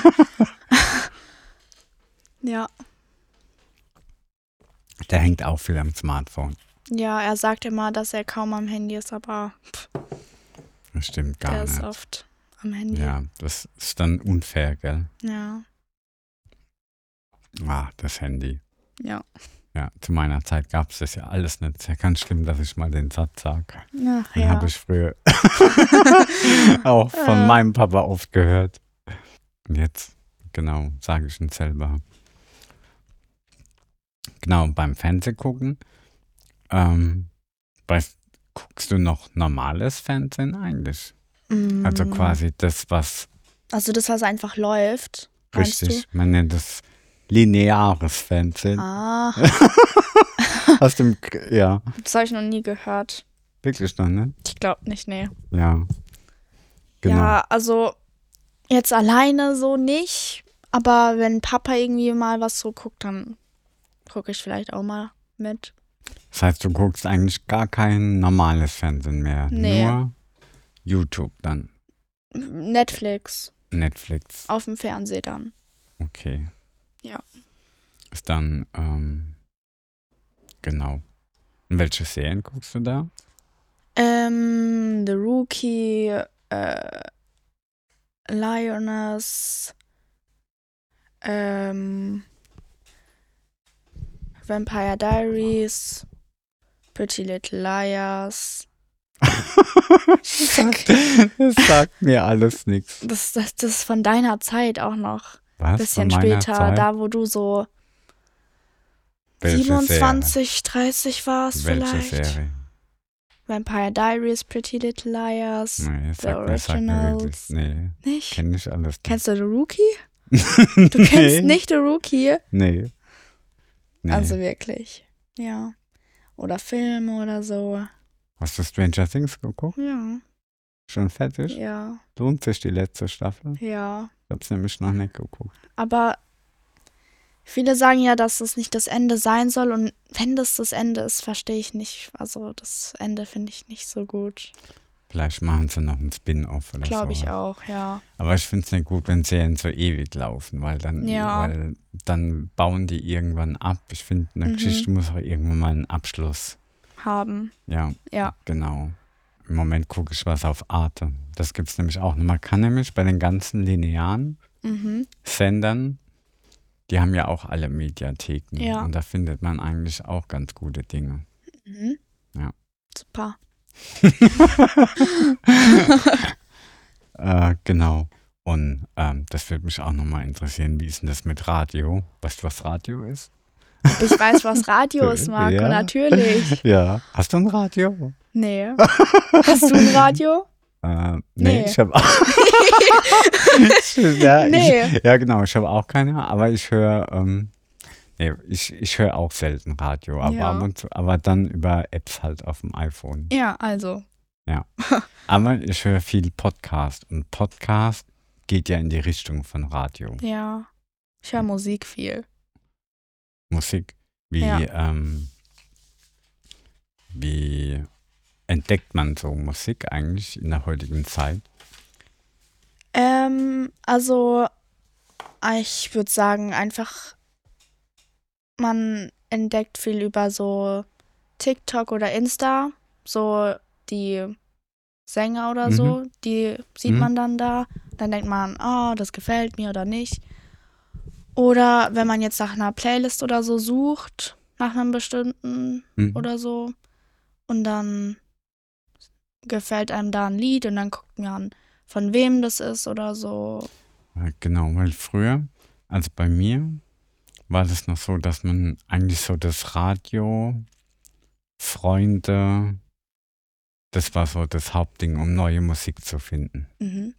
Ja. Der hängt auch viel am Smartphone. Ja, er sagt immer, dass er kaum am Handy ist, aber Das stimmt gar er nicht. ist oft am Handy. Ja, das ist dann unfair, gell? Ja. Ah, das Handy. Ja. Ja, zu meiner Zeit gab es das ja alles nicht. Ist ja ganz schlimm, dass ich mal den Satz sage. Ach, Den ja. habe ich früher auch von Äh. meinem Papa oft gehört. Und jetzt, genau, sage ich ihn selber. Genau, beim Fernsehgucken, ähm, weißt, guckst du noch normales Fernsehen eigentlich? Mm. Also quasi das, was Also das, was einfach läuft, meinst richtig, man nennt es lineares Fernsehen. du? Ah, Aus dem, ja, das habe ich noch nie gehört. wirklich noch, ne? Ich glaube nicht, nee. Ja. Genau. Ja, also jetzt alleine so nicht, aber wenn Papa irgendwie mal was so guckt, dann gucke ich vielleicht auch mal mit. Das heißt, du guckst eigentlich gar kein normales Fernsehen mehr. Nee. Nur YouTube dann. Netflix Netflix. auf dem Fernseher dann. Okay. Ja. Ist dann, ähm, genau. Und welche Serien guckst du da? Ähm, The Rookie, äh, Lioness, ähm, Vampire Diaries, Pretty Little Liars. Das sagt mir alles nichts. Das, das, das ist von deiner Zeit auch noch. Was? Bisschen Von meiner später, Zeit? da wo du so Welche siebenundzwanzig, dreißig warst Serie? Welche vielleicht. Serie? Vampire Diaries, Pretty Little Liars. Nee, The sag mir, sag mir wirklich. Originals. Nee, Nicht? kenn ich alles nicht. Kennst du The Rookie? Du kennst nicht The Rookie? Nee. Nee. Also wirklich. Ja. Oder Filme oder so. Hast du Stranger Things geguckt? Ja. Schon fertig? Ja. Lohnt sich die letzte Staffel? Ja. Ich hab's nämlich noch nicht geguckt. Aber viele sagen ja, dass es nicht das Ende sein soll. Und wenn das das Ende ist, verstehe ich nicht. Also das Ende finde ich nicht so gut. Vielleicht machen sie noch einen Spin-off oder so. Glaube ich auch, ja. Aber ich finde es nicht gut, wenn Serien so ewig laufen, weil dann, Ja. weil dann bauen die irgendwann ab. Ich finde, eine Mhm. Geschichte muss auch irgendwann mal einen Abschluss. Haben. Ja, Ja. genau. Im Moment gucke ich was auf Arte. Das gibt es nämlich auch. Man kann nämlich bei den ganzen linearen Mhm. Sendern, die haben ja auch alle Mediatheken. Ja. Und da findet man eigentlich auch ganz gute Dinge. Mhm. Ja. Super. Äh, genau. Und ähm, das würde mich auch nochmal interessieren. Wie ist denn das mit Radio? Weißt du, was Radio ist? Ich weiß, was Radio ist, Marco, Ja. natürlich. Ja. Hast du ein Radio? Nee. Hast du ein Radio? Äh, nee, Nee. ich habe ja, Nee. ich, ja, genau, ich habe auch keine, aber ich höre ähm, nee, ich, ich höre auch selten Radio, aber, Ja. ab und zu, aber dann über Apps halt auf dem iPhone. Ja, also. Aber ich höre viel Podcast und Podcast geht ja in die Richtung von Radio. Ja. Ich höre Musik viel. Musik, wie, Ja. ähm, wie entdeckt man so Musik eigentlich in der heutigen Zeit? Ähm, also, ich würde sagen, einfach, man entdeckt viel über so TikTok oder Insta, so die Sänger oder Mhm. so, die sieht Mhm. man dann da. Dann denkt man, ah, das gefällt mir oder nicht. Oder wenn man jetzt nach einer Playlist oder so sucht, nach einem bestimmten Mhm. oder so, und dann gefällt einem da ein Lied und dann guckt man, von wem das ist oder so. Ja, genau, weil früher, also bei mir, war das noch so, dass man eigentlich so das Radio, Freunde, das war so das Hauptding, um neue Musik zu finden. Mhm.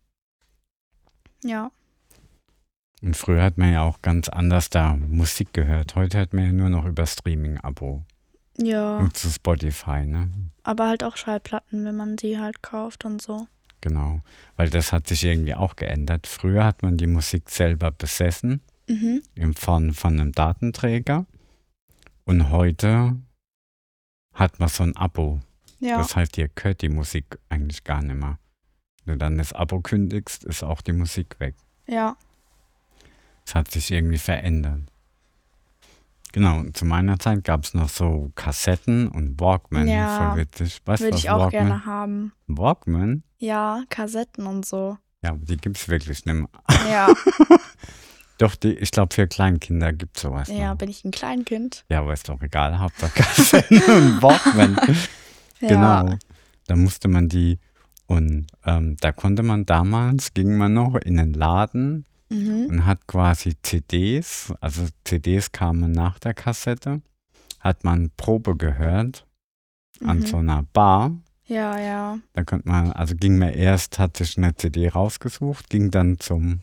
Ja. Und früher hat man ja auch ganz anders da Musik gehört. Heute hört man ja nur noch über Streaming-Abo Ja, und zu Spotify, ne? aber halt auch Schallplatten, wenn man die halt kauft und so. Genau, weil das hat sich irgendwie auch geändert. Früher hat man die Musik selber besessen, Mhm. in Form von einem Datenträger. Und heute hat man so ein Abo. Ja, Das heißt, ihr hört die Musik eigentlich gar nicht mehr. Wenn du dann das Abo kündigst, ist auch die Musik weg. ja. Es hat sich irgendwie verändert. Genau, und zu meiner Zeit gab es noch so Kassetten und Walkman. Ja, Voll witzig. Weißt du, Würde was ich auch Walkman? gerne haben. Walkman? Ja, Kassetten und so. Ja, aber die gibt es wirklich nicht mehr. Ja, Doch, die, ich glaube, für Kleinkinder gibt es sowas ja, noch. bin ich ein Kleinkind? Ja, aber ist doch egal. Hauptsache Kassetten und Walkman. Ja. Genau. Da musste man die, und ähm, da konnte man damals, ging man noch in den Laden Mhm. und hat quasi C Ds, also C Ds kamen nach der Kassette, hat man Probe gehört an Mhm. so einer Bar. Ja, ja. Da konnte man, also ging man erst, hat sich eine C D rausgesucht, ging dann zum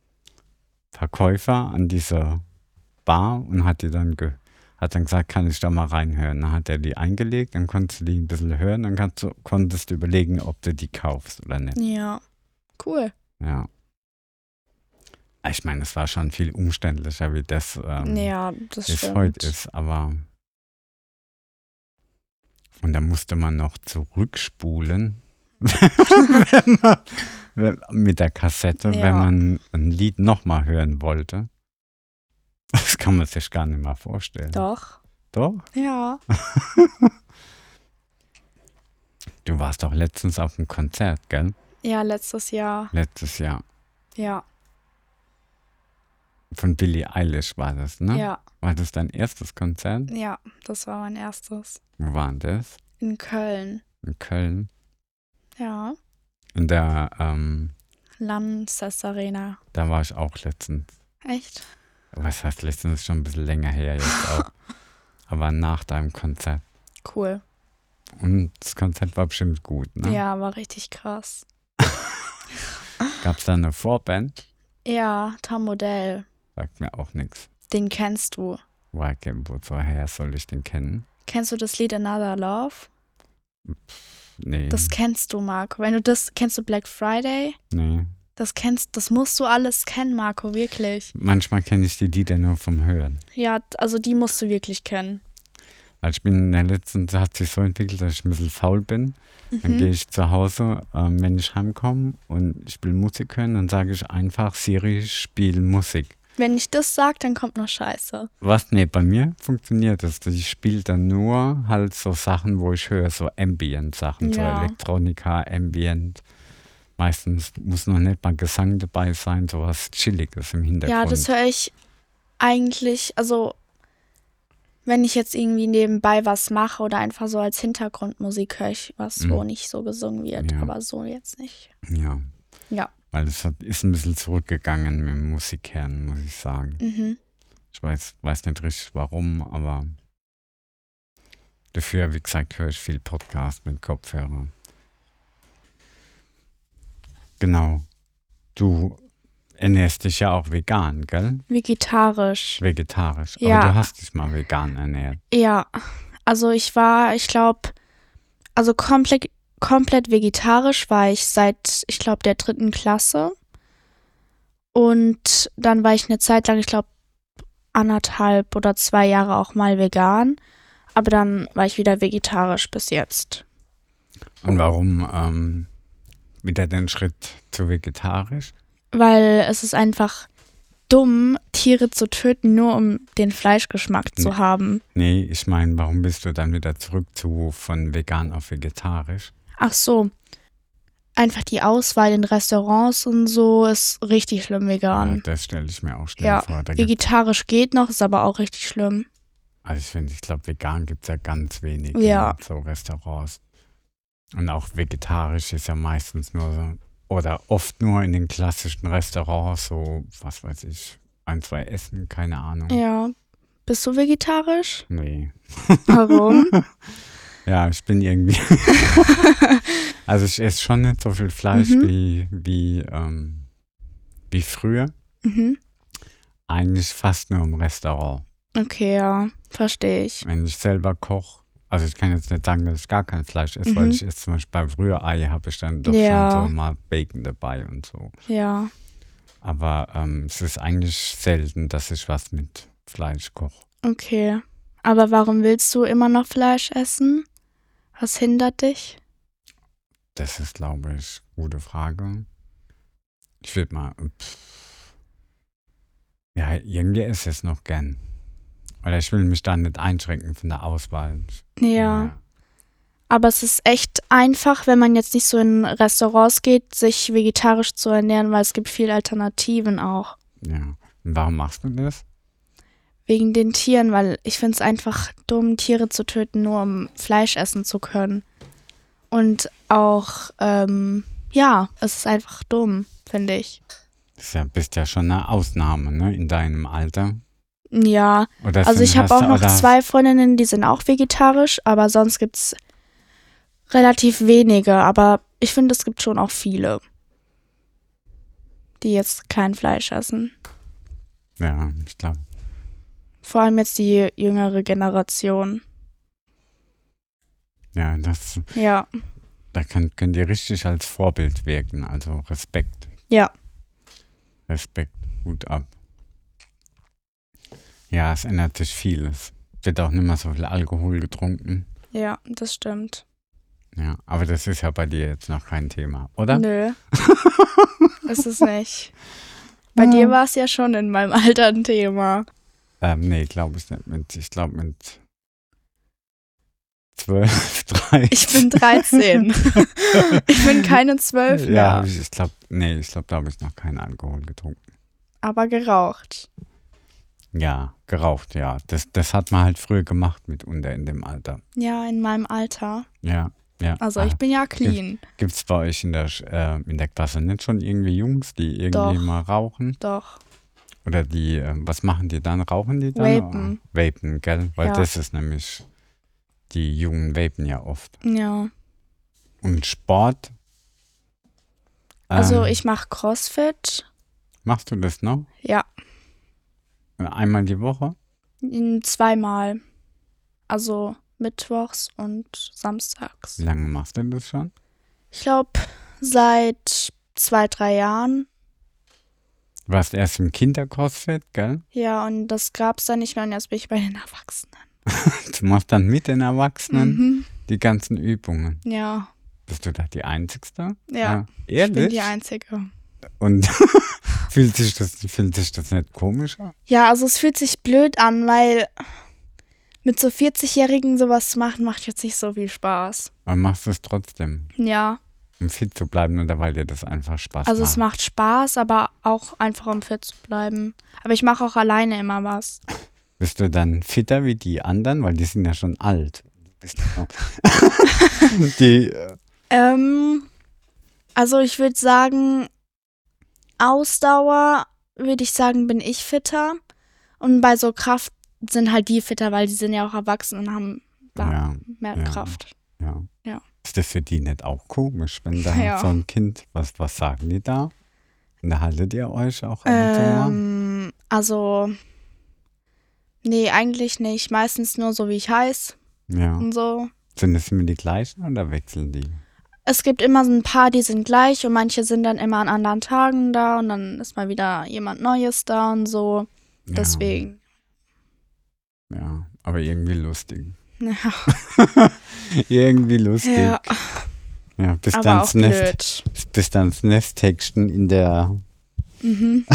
Verkäufer an diese Bar und hat die dann ge hat dann gesagt, kann ich da mal reinhören. Dann hat er die eingelegt, dann konntest du die ein bisschen hören, dann kannst du, konntest du überlegen, ob du die kaufst oder nicht. Ja. Cool. Ja. Ich meine, es war schon viel umständlicher, wie das ähm, Ja, das wie es stimmt. heute ist, aber und da musste man noch zurückspulen wenn man, wenn, mit der Kassette, Ja. wenn man ein Lied nochmal hören wollte. Das kann man sich gar nicht mal vorstellen. Doch. Doch? Ja. Du warst doch letztens auf einem Konzert, gell? Ja, letztes Jahr. Letztes Jahr. Ja. Von Billie Eilish war das, ne? Ja. War das dein erstes Konzert? Ja, das war mein erstes. Wo war denn das? In Köln. In Köln. Ja. In der, ähm, Lanxess Arena. da war ich auch letztens. Echt? Was heißt letztens? Ist schon ein bisschen länger her jetzt auch. Aber nach deinem Konzert. Cool. Und das Konzert war bestimmt gut, ne? Ja, war richtig krass. Gab es da eine Vorband? Ja, Tom Modell. Sagt mir auch nichts. Den kennst du. Woher soll ich den kennen? Kennst du das Lied Another Love? Nee. Das kennst du, Marco. Wenn du das, kennst du Black Friday? nee. Das kennst, das musst du alles kennen, Marco, wirklich. Manchmal kenne ich die Lieder nur vom Hören. Ja, also die musst du wirklich kennen. Weil ich bin in der letzten Zeit hat sich so entwickelt, dass ich ein bisschen faul bin. Dann Mhm. gehe ich zu Hause, ähm, wenn ich heimkomme und ich will Musik hören, dann sage ich einfach, Siri, spiel Musik. Wenn ich das sage, dann kommt noch Scheiße. Was? Nee, bei mir funktioniert das. Ich spiele dann nur halt so Sachen, wo ich höre, so Ambient-Sachen, so Ja. Elektronika, Ambient. Meistens muss noch nicht mal Gesang dabei sein, sowas Chilliges im Hintergrund. Ja, das höre ich eigentlich, also wenn ich jetzt irgendwie nebenbei was mache oder einfach so als Hintergrundmusik höre ich was, Mhm. wo nicht so gesungen wird, Ja. aber so jetzt nicht. Ja, Ja. weil es hat, ist ein bisschen zurückgegangen mit dem Musikhören, muss ich sagen. Mhm. Ich weiß, weiß nicht richtig warum, aber dafür, wie gesagt, höre ich viel Podcast mit Kopfhörer. Genau. Du ernährst dich ja auch vegan, gell? Vegetarisch. Vegetarisch. Ja. Aber du hast dich mal vegan ernährt. Ja, also ich war, ich glaube, also komplett, komplett vegetarisch war ich seit, ich glaube, der dritten Klasse. Und dann war ich eine Zeit lang, ich glaube, anderthalb oder zwei Jahre auch mal vegan. Aber dann war ich wieder vegetarisch bis jetzt. Und warum ähm, wieder den Schritt zu vegetarisch? Weil es ist einfach dumm, Tiere zu töten, nur um den Fleischgeschmack zu Nee. haben. Nee, ich meine, warum bist du dann wieder zurück zu von vegan auf vegetarisch? Ach so. Einfach die Auswahl in Restaurants und so ist richtig schlimm Ja, vegan. das stelle ich mir auch schlimm Ja, vor. Da gibt, vegetarisch geht noch, ist aber auch richtig schlimm. also ich finde, ich glaube, vegan gibt es ja ganz wenig Ja. in so Restaurants. Und auch vegetarisch ist ja meistens nur so, oder oft nur in den klassischen Restaurants, so, was weiß ich, ein, zwei Essen, keine Ahnung. Ja. Bist du vegetarisch? Nee. Warum? Ja, ich bin irgendwie. Also ich esse schon nicht so viel Fleisch Mhm. wie, wie, ähm, wie früher. Mhm. Eigentlich fast nur im Restaurant. Okay, ja, verstehe ich. Wenn ich selber koche, also ich kann jetzt nicht sagen, dass ich gar kein Fleisch esse, weil Mhm. ich esse zum Beispiel beim Rührei habe ich dann doch Ja. schon so mal Bacon dabei und so. Ja. Aber ähm, es ist eigentlich selten, dass ich was mit Fleisch koche. Okay. Aber warum willst du immer noch Fleisch essen? Was hindert dich? Das ist, glaube ich, gute Frage. Ich würde mal, pff, ja, irgendwie esse ich es noch gern. Oder ich will mich da nicht einschränken von der Auswahl. Ja. Aber es ist echt einfach, wenn man jetzt nicht so in Restaurants geht, sich vegetarisch zu ernähren, weil es gibt viele Alternativen auch. Ja. Und warum machst du das? Wegen den Tieren, weil ich finde es einfach dumm, Tiere zu töten, nur um Fleisch essen zu können. Und auch, ähm, ja, es ist einfach dumm, finde ich. Das ist ja, bist ja schon eine Ausnahme, ne, in deinem Alter. Ja, Oder also sind- ich habe hast auch du- noch oder- zwei Freundinnen, die sind auch vegetarisch, aber sonst gibt's relativ wenige. Aber ich finde, es gibt schon auch viele, die jetzt kein Fleisch essen. Ja, ich glaube. Vor allem jetzt die jüngere Generation. Ja, das, Ja, da kann, könnt ihr richtig als Vorbild wirken. Also Respekt. ja, Respekt. Hut ab. Ja, es ändert sich vieles. Wird auch nicht mehr so viel Alkohol getrunken. ja, das stimmt. Ja, aber das ist ja bei dir jetzt noch kein Thema, oder? Nö, ist es nicht. Bei dir war es ja schon in meinem Alter ein Thema. Ähm, nee, glaube ich nicht. Mit, ich glaube mit zwölf, dreizehn. Ich bin dreizehn. Ich bin keine zwölf mehr, Ja, hab ich, ich glaube, nee, ich glaube, da habe ich noch keinen Alkohol getrunken. aber geraucht. Ja, geraucht, ja. Das, das hat man halt früher gemacht mitunter in dem Alter. Ja, in meinem Alter. Ja, ja. Also Ah, ich bin ja clean. Gibt es bei euch in der, Sch- äh, in der Klasse nicht schon irgendwie Jungs, die irgendwie Doch. mal rauchen? Doch. Oder die, äh, was machen die dann? Rauchen die dann? Vapen. Oder? Vapen, gell? Weil Ja. das ist nämlich, die Jungen vapen ja oft. Ja. Und Sport? Also Ähm, ich mache CrossFit. Machst du das noch? Ja. Einmal die Woche? in- Zweimal. Also mittwochs und samstags. Wie lange machst du das schon? Ich glaube seit zwei, drei Jahren. Du warst erst im Kinder-Crossfit, gell? Ja, und das gab's dann nicht mehr und jetzt bin ich bei den Erwachsenen. Du machst dann mit den Erwachsenen Mhm. die ganzen Übungen. Ja. Bist du da die Einzigste? Ja. Ich Ehrlich? bin die Einzige. Und fühlt sich das, fühlt sich das nicht komisch an? Ja, also es fühlt sich blöd an, weil mit so vierzig-Jährigen sowas zu machen, macht jetzt nicht so viel Spaß. Aber machst du es trotzdem, Ja, um fit zu bleiben oder weil dir das einfach Spaß also macht? es macht Spaß, aber auch einfach um fit zu bleiben. Aber ich mache auch alleine immer was. Bist du dann fitter wie die anderen? Weil die sind ja schon alt. Bist du noch die, äh, Ähm, also ich würde sagen, Ausdauer, würde ich sagen, bin ich fitter. Und bei so Kraft sind halt die fitter, weil die sind ja auch erwachsen und haben da ja, mehr ja. Kraft. ja. Ja. Ist das für die nicht auch komisch, wenn da Ja. so ein Kind, was, was sagen die da? Unterhaltet ihr euch auch ab und zu mal? Ähm, also, nee, eigentlich nicht. Meistens nur so, wie ich heiß Ja. und so. Sind es immer die gleichen oder wechseln die? Es gibt immer so ein paar, die sind gleich und manche sind dann immer an anderen Tagen da und dann ist mal wieder jemand Neues da und so. Deswegen. Ja, ja, aber irgendwie lustig. Ja, Irgendwie lustig. ja Ja, bis aber dann auch das Nest, blöd. bis dann das Nesthäkchen in der, Mhm.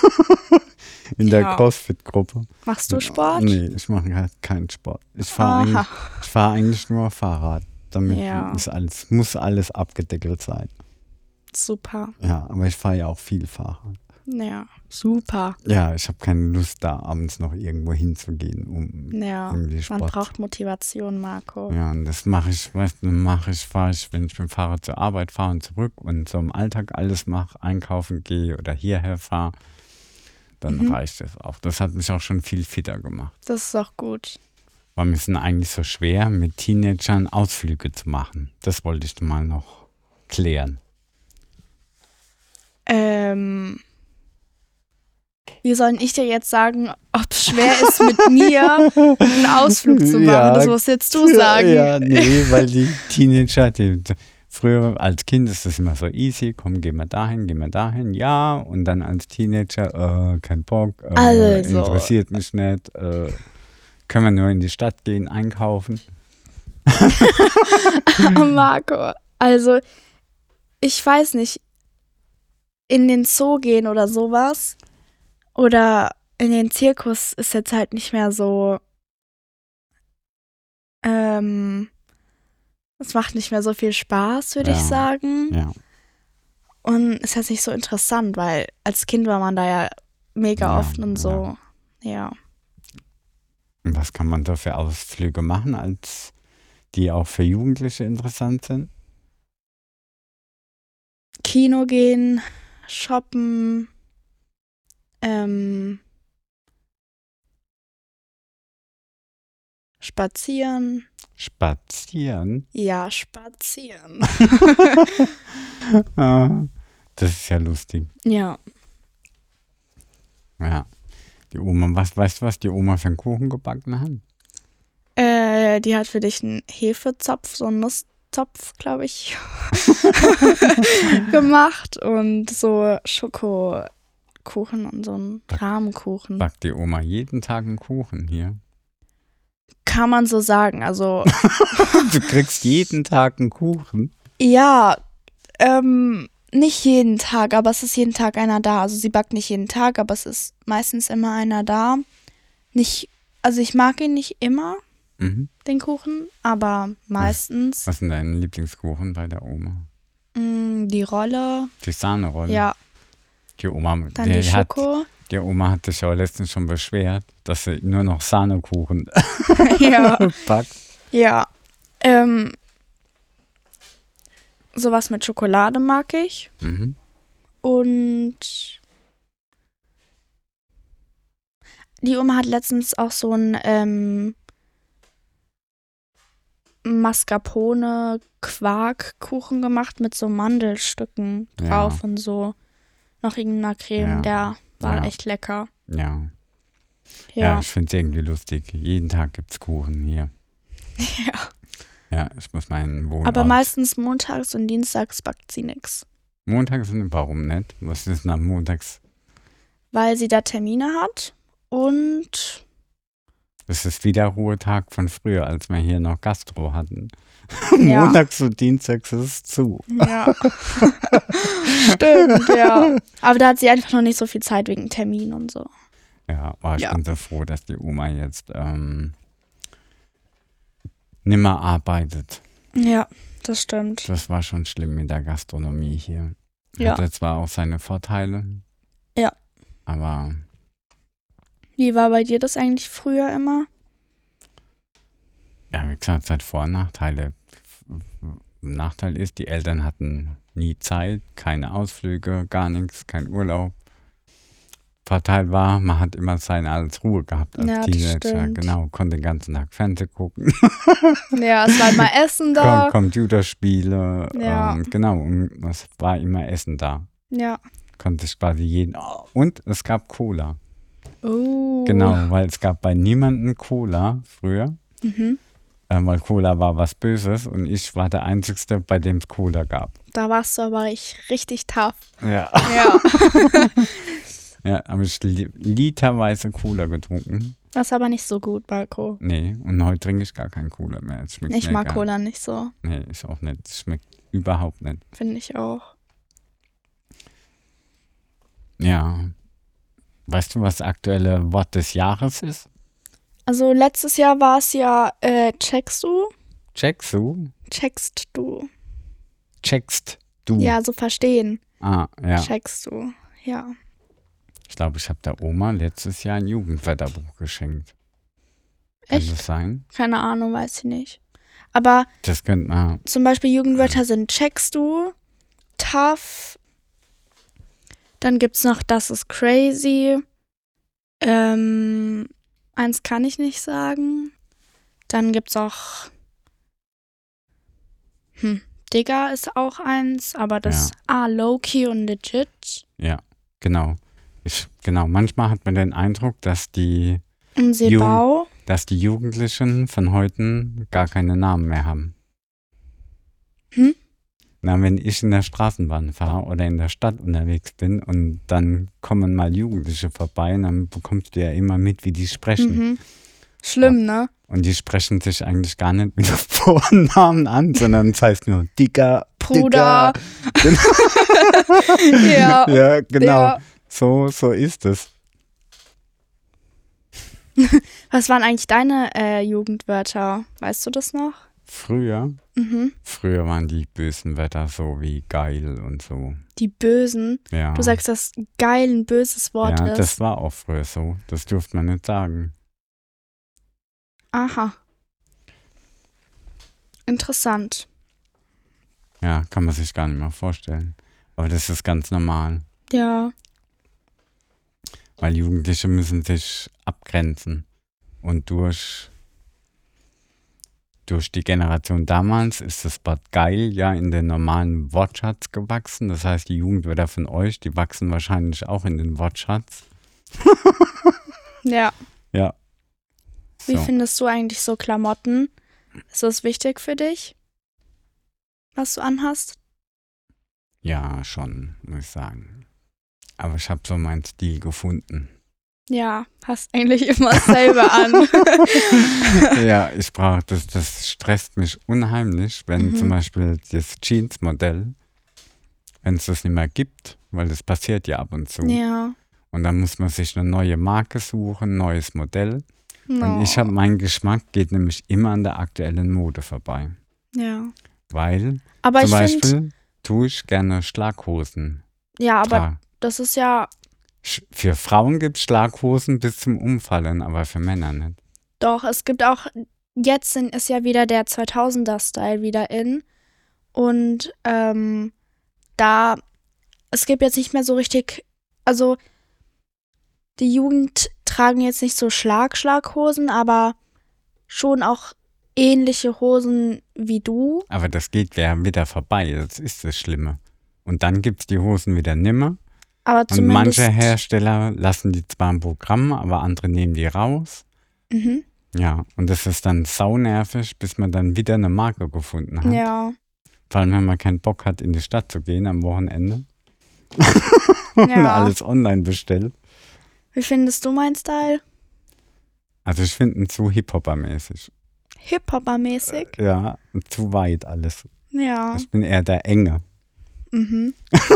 in der Ja. CrossFit-Gruppe. Machst du Sport? Nee, ich mache halt keinen Sport. Ich fahre eigentlich, Aha. ich fahr eigentlich nur Fahrrad. Damit Ja. ist alles, muss alles abgedeckelt sein. Super. Ja, aber ich fahre ja auch viel Fahrrad. Ja, super. Ja, ich habe keine Lust, da abends noch irgendwo hinzugehen, um Ja, irgendwie man Sport. braucht Motivation, Marco. Ja, und das mache ich, weißt du, mache ich, fahre ich, wenn ich mit dem Fahrrad zur Arbeit fahre und zurück und so im Alltag alles mache, einkaufen gehe oder hierher fahre, dann Mhm. reicht das auch. Das hat mich auch schon viel fitter gemacht. Das ist auch gut. War mir ist eigentlich so schwer, mit Teenagern Ausflüge zu machen. Das wollte ich mal noch klären. Ähm, wie soll ich dir jetzt sagen, ob es schwer ist, mit mir einen Ausflug zu machen? Ja, Das musst jetzt du sagen. Ja, nee, weil die Teenager, die, früher als Kind ist das immer so easy, komm, gehen wir dahin, gehen wir dahin, ja, und dann als Teenager, äh, kein Bock, äh, Also. interessiert mich nicht, äh, können wir nur in die Stadt gehen, einkaufen. Marco, also ich weiß nicht, in den Zoo gehen oder sowas oder in den Zirkus ist jetzt halt nicht mehr so, ähm, es macht nicht mehr so viel Spaß, würde Ja. ich sagen. Ja, Und ist jetzt nicht so interessant, weil als Kind war man da ja mega Ja, oft und so. Ja. und was kann man da für Ausflüge machen, als die auch für Jugendliche interessant sind? Kino gehen, shoppen, ähm, spazieren. Spazieren? Ja, spazieren. Ah, das ist ja lustig. Ja. Ja. Die Oma, was, weißt du, was die Oma für einen Kuchen gebacken hat? Äh, die hat für dich einen Hefezopf, so einen Nusstopf, glaube ich, gemacht und so Schokokuchen und so einen Back- Rahmenkuchen. Backt die Oma jeden Tag einen Kuchen hier? Kann man so sagen. Also, Du kriegst jeden Tag einen Kuchen? ja, ähm, nicht jeden Tag, aber es ist jeden Tag einer da. Also sie backt nicht jeden Tag, aber es ist meistens immer einer da. Nicht, also ich mag ihn nicht immer, Mhm. den Kuchen, aber meistens Was sind deine Lieblingskuchen bei der Oma? mh, die Rolle, Die Sahnerolle? ja, Die Oma, dann die, die, hat, Schoko. die Oma hat sich ja letztens schon beschwert, dass sie nur noch Sahnekuchen Ja, backt. ja. Ähm, sowas mit Schokolade mag ich. Mhm. Und die Oma hat letztens auch so einen ähm, Mascarpone-Quarkkuchen gemacht mit so Mandelstücken Ja. drauf und so. Noch irgendeiner Creme, Ja. der war Ja. echt lecker. Ja. Ja, Ja. ich finde es irgendwie lustig. Jeden Tag gibt es Kuchen hier. ja. Ja, ich muss meinen Wohnort. Aber meistens montags und dienstags backt sie nix. Montags, warum nicht? Was ist denn am Montags? Weil sie da Termine hat und Das ist wieder Ruhetag von früher, als wir hier noch Gastro hatten. Ja. Montags und Dienstags ist es zu. Ja. Stimmt, ja. Aber da hat sie einfach noch nicht so viel Zeit wegen Termin und so. Ja, aber ich Ja. bin so froh, dass die Oma jetzt ähm, nimmer arbeitet. Ja, das stimmt. Das war schon schlimm mit der Gastronomie hier. Ja. Hatte zwar auch seine Vorteile. Ja. Aber Wie war bei dir das eigentlich früher immer? ja, wie gesagt, es hat Vor- und Nachteile. Nachteil ist, die Eltern hatten nie Zeit, keine Ausflüge, gar nichts, kein Urlaub. Vorteil war, man hat immer seine als Ruhe gehabt als Ja, das Teenager. stimmt. Genau, konnte den ganzen Tag Fernsehen gucken, Ja, es war immer Essen da. Com Computerspiele. Ja. Ähm, genau, und es war immer Essen da. Ja. Konnte ich quasi jeden. Und es gab Cola. Oh. Genau, weil es gab bei niemandem Cola früher. Mhm. Ähm, weil Cola war was Böses und ich war der Einzige, bei dem es Cola gab. Da warst du aber ich richtig tough. Ja. Ja. Ja, habe ich li literweise Cola getrunken. Das ist aber nicht so gut, Marco. Nee, und heute trinke ich gar keinen Cola mehr. Es schmeckt Ich mir mag gar Cola nicht so. Nee, ich auch nicht. Es schmeckt überhaupt nicht. Finde ich auch. Ja. Weißt du, was das aktuelle Wort des Jahres ist? Also letztes Jahr war es ja, äh, checkst du? Checkst du? Checkst du. Checkst du? Ja, so verstehen. Ah, ja. Checkst du. Ja. Ich glaube, ich habe der Oma letztes Jahr ein Jugendwörterbuch geschenkt. Kann Echt? das sein? Keine Ahnung, weiß ich nicht. Aber Das könnte man. zum Beispiel Jugendwörter sind checkst du, tough. Dann gibt's noch das ist crazy. Ähm, eins kann ich nicht sagen. Dann gibt's auch hm, Digga ist auch eins, aber das Ja. ah, low-key und legit. Ja, genau. Ich, genau. Manchmal hat man den Eindruck, dass die, Und Sebau. dass die Jugendlichen von heute gar keine Namen mehr haben. Hm? Na, wenn ich in der Straßenbahn fahre oder in der Stadt unterwegs bin und dann kommen mal Jugendliche vorbei, dann bekommst du ja immer mit, wie die sprechen. Mhm. Schlimm, ne? Und die sprechen sich eigentlich gar nicht mit Vornamen an, sondern es heißt nur Dicker, Bruder. Dicker. Ja. Ja, genau. Ja. So, so ist es. Was waren eigentlich deine äh, Jugendwörter? Weißt du das noch? Früher, Mhm. früher waren die bösen Wörter so wie geil und so. Die Bösen. Ja, Du sagst, dass geil ein böses Wort ja, ist. das war auch früher so. Das durfte man nicht sagen. Aha. Interessant. Ja, kann man sich gar nicht mehr vorstellen. Aber das ist ganz normal. Ja. Weil Jugendliche müssen sich abgrenzen. Und durch, durch die Generation damals ist das Wort geil ja in den normalen Wortschatz gewachsen. Das heißt, die Jugendwörter von euch, die wachsen wahrscheinlich auch in den Wortschatz. Ja. Ja. Wie So. findest du eigentlich so Klamotten? Ist das wichtig für dich, was du anhast? Ja, schon, muss ich sagen. Aber ich habe so meinen Stil gefunden. Ja, hast eigentlich immer dasselbe an. Ja, ich brauche das, das stresst mich unheimlich, wenn Mhm. zum Beispiel das Jeans-Modell, wenn es das nicht mehr gibt, weil das passiert ja ab und zu. Ja. Und dann muss man sich eine neue Marke suchen, neues Modell. No. Und ich habe, mein Geschmack geht nämlich immer an der aktuellen Mode vorbei. Ja. Weil Aber zum ich finde, Beispiel tue ich gerne Schlaghosen. ja, aber tragen. das ist ja Sch- Für Frauen gibt es Schlaghosen bis zum Umfallen, aber für Männer nicht. doch, es gibt auch, jetzt sind, ist ja wieder der zweitausender-Style wieder in. Und ähm, da, es gibt jetzt nicht mehr so richtig, also die Jugend tragen jetzt nicht so Schlag-Schlaghosen, aber schon auch ähnliche Hosen wie du. Aber das geht ja wieder vorbei, das ist das Schlimme. Und dann gibt es die Hosen wieder nimmer. Aber Und zumindest. manche Hersteller lassen die zwar im Programm, aber andere nehmen die raus. Mhm. Ja, und das ist dann saunervig, bis man dann wieder eine Marke gefunden hat. Ja. Vor allem, wenn man keinen Bock hat, in die Stadt zu gehen am Wochenende. Und Ja. alles online bestellt. Wie findest du meinen Style? Also ich finde ihn zu Hip-Hopper-mäßig. Hip-Hopper-mäßig? Ja, zu weit alles. Ja. Ich bin eher der Enge. Mhm.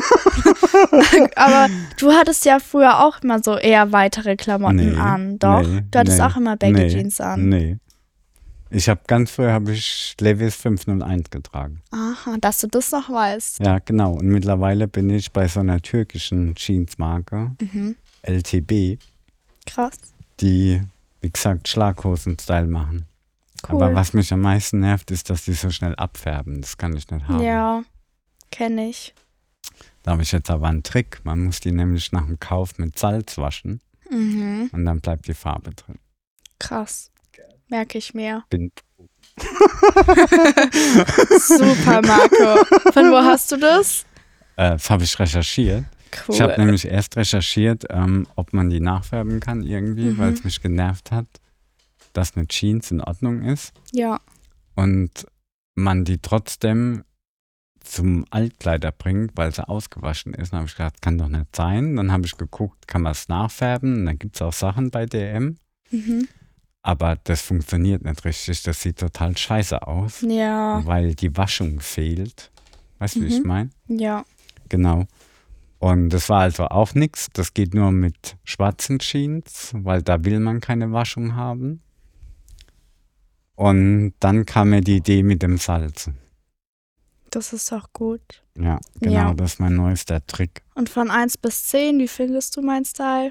Aber du hattest ja früher auch immer so eher weitere Klamotten Nee, an, doch? nee, Du hattest nee, auch immer Baggy nee, Jeans an. Nee. Ich habe ganz früher habe ich Levi's fünf null eins getragen. Aha, dass du das noch weißt. Ja, genau. Und mittlerweile bin ich bei so einer türkischen Jeansmarke, Mhm. L T B, Krass. die, wie gesagt, Schlaghosen-Style machen. Cool. Aber was mich am meisten nervt, ist, dass die so schnell abfärben. Das kann ich nicht haben. Ja, kenne ich. Da habe ich jetzt aber einen Trick. Man muss die nämlich nach dem Kauf mit Salz waschen Mhm. und dann bleibt die Farbe drin. Krass. Merke ich mir. Bin Super, Marco. Von wo hast du das? Äh, das habe ich recherchiert. Cool. Ich habe nämlich erst recherchiert, ähm, ob man die nachfärben kann irgendwie, Mhm. weil es mich genervt hat, dass eine Jeans in Ordnung ist Ja. und man die trotzdem zum Altkleider bringt, weil sie ausgewaschen ist. Dann habe ich gedacht, kann doch nicht sein. Dann habe ich geguckt, kann man es nachfärben? Und dann gibt es auch Sachen bei D M. Mhm. Aber das funktioniert nicht richtig. Das sieht total scheiße aus, Ja. weil die Waschung fehlt. Weißt du, wie ich Mhm. meine? Ja. Genau. Und das war also auch nichts. Das geht nur mit schwarzen Jeans, weil da will man keine Waschung haben. Und dann kam mir die Idee mit dem Salz. Das ist doch gut. Ja, genau, Ja. das ist mein neuester Trick. Und von eins bis zehn, wie findest du mein Style?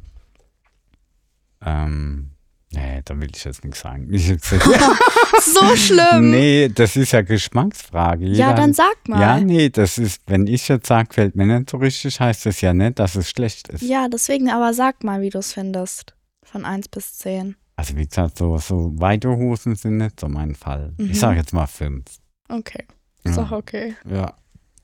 Ähm, nee, da will ich jetzt nichts sagen. Ich jetzt So schlimm. nee, das ist ja Geschmacksfrage. Ja, Jeder- dann sag mal. Ja, nee, das ist, wenn ich jetzt sage, fällt mir nicht so richtig, heißt das ja nicht, dass es schlecht ist. Ja, deswegen, aber sag mal, wie du es findest. Von eins bis zehn. Also wie gesagt, so, so weite Hosen sind nicht so mein Fall. Mhm. Ich sage jetzt mal fünf. Okay. Ist Ja. auch okay. Ja.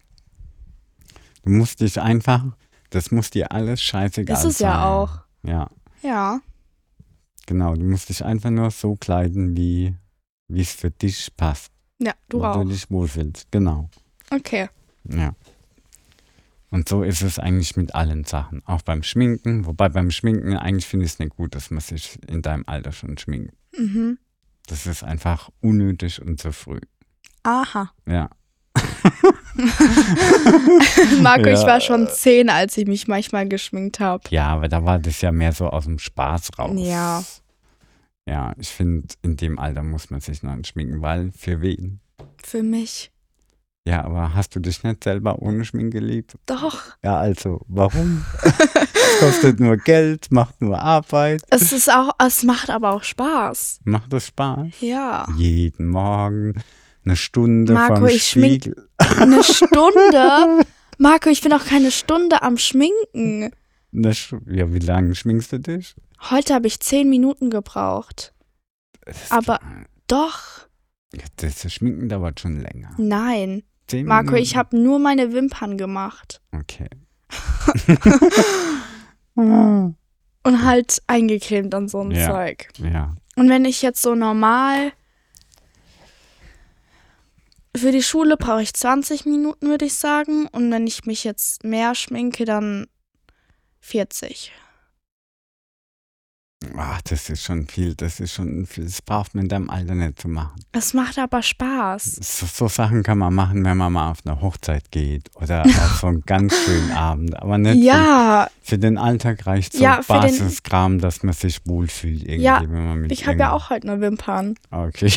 Du musst dich einfach, das muss dir alles scheißegal Ist es sein. ja auch. Ja, Ja. genau. Du musst dich einfach nur so kleiden, wie wie es für dich passt. Ja, du wo auch. du dich wohlfühlst. Genau. Okay. Ja. Und so ist es eigentlich mit allen Sachen. Auch beim Schminken. Wobei beim Schminken eigentlich finde ich es nicht gut, dass man sich in deinem Alter schon schminkt. Mhm. Das ist einfach unnötig und zu früh. Aha. Ja. Marco, ich Ja. war schon zehn, als ich mich manchmal geschminkt habe. Ja, aber da war das ja mehr so aus dem Spaß raus. Ja. Ja, ich finde, in dem Alter muss man sich noch nicht schminken, weil für wen? Für mich. Ja, aber hast du dich nicht selber ohne Schminke geliebt? Doch. Ja, also, warum? Es kostet nur Geld, macht nur Arbeit. Es ist auch, es macht aber auch Spaß. Macht es Spaß? Ja. Jeden Morgen eine Stunde Marco, vom ich schmink- Spiegel. Eine Stunde? Marco, ich bin auch keine Stunde am Schminken. Eine Sch- ja, wie lange schminkst du dich? Heute habe ich zehn Minuten gebraucht. Das- Aber doch. Ja, das Schminken dauert schon länger. Nein. Zehn Marco, Minuten? ich habe nur meine Wimpern gemacht. Okay. Und halt eingecremt und so ein Ja. Zeug. Ja. Und wenn ich jetzt so normal. Für die Schule brauche ich zwanzig Minuten, würde ich sagen. Und wenn ich mich jetzt mehr schminke, dann vierzig. Ach, das ist schon viel, das ist schon viel. Das braucht man in deinem Alter nicht zu machen. Es macht aber Spaß. So, so Sachen kann man machen, wenn man mal auf eine Hochzeit geht oder auf so einen ganz schönen Abend. Aber nicht Ja, für, für den Alltag reicht so Ja, für den- Basiskram, dass man sich wohlfühlt irgendwie. Ja, wenn man mit ich habe ja irgend- auch heute nur Wimpern. Okay.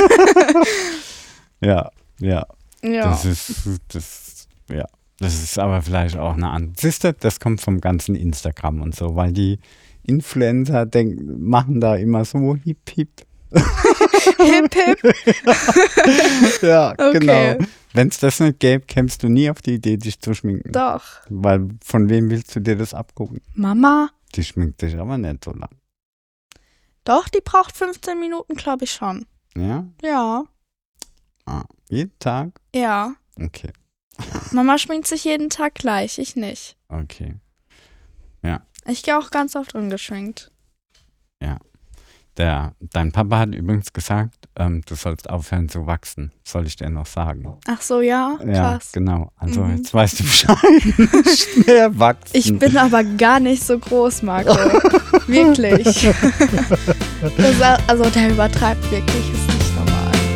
ja, ja. Ja. Das ist, das, ja. Das ist aber vielleicht auch eine andere. Siehst du, das kommt vom ganzen Instagram und so, weil die Influencer denken, machen da immer so hip hip. Hip, hip. Ja, Okay. genau. Wenn es das nicht gäbe, kämst du nie auf die Idee, dich zu schminken. Doch. Weil von wem willst du dir das abgucken? Mama? Die schminkt dich aber nicht so lang. Doch, die braucht fünfzehn Minuten, glaube ich schon. Ja? Ja. Ah, jeden Tag? Ja. Okay, Mama schminkt sich jeden Tag gleich, ich nicht. okay. Ich gehe auch ganz oft ungeschminkt. Der, dein Papa hat übrigens gesagt, ähm, du sollst aufhören zu wachsen, soll ich dir noch sagen. Ach so, ja, Ja, krass. genau. Also Mhm. jetzt weißt du Bescheid. Nicht mehr wachsen. Ich bin aber gar nicht so groß, Marco. Wirklich. Das, also der übertreibt wirklich, ist nicht normal.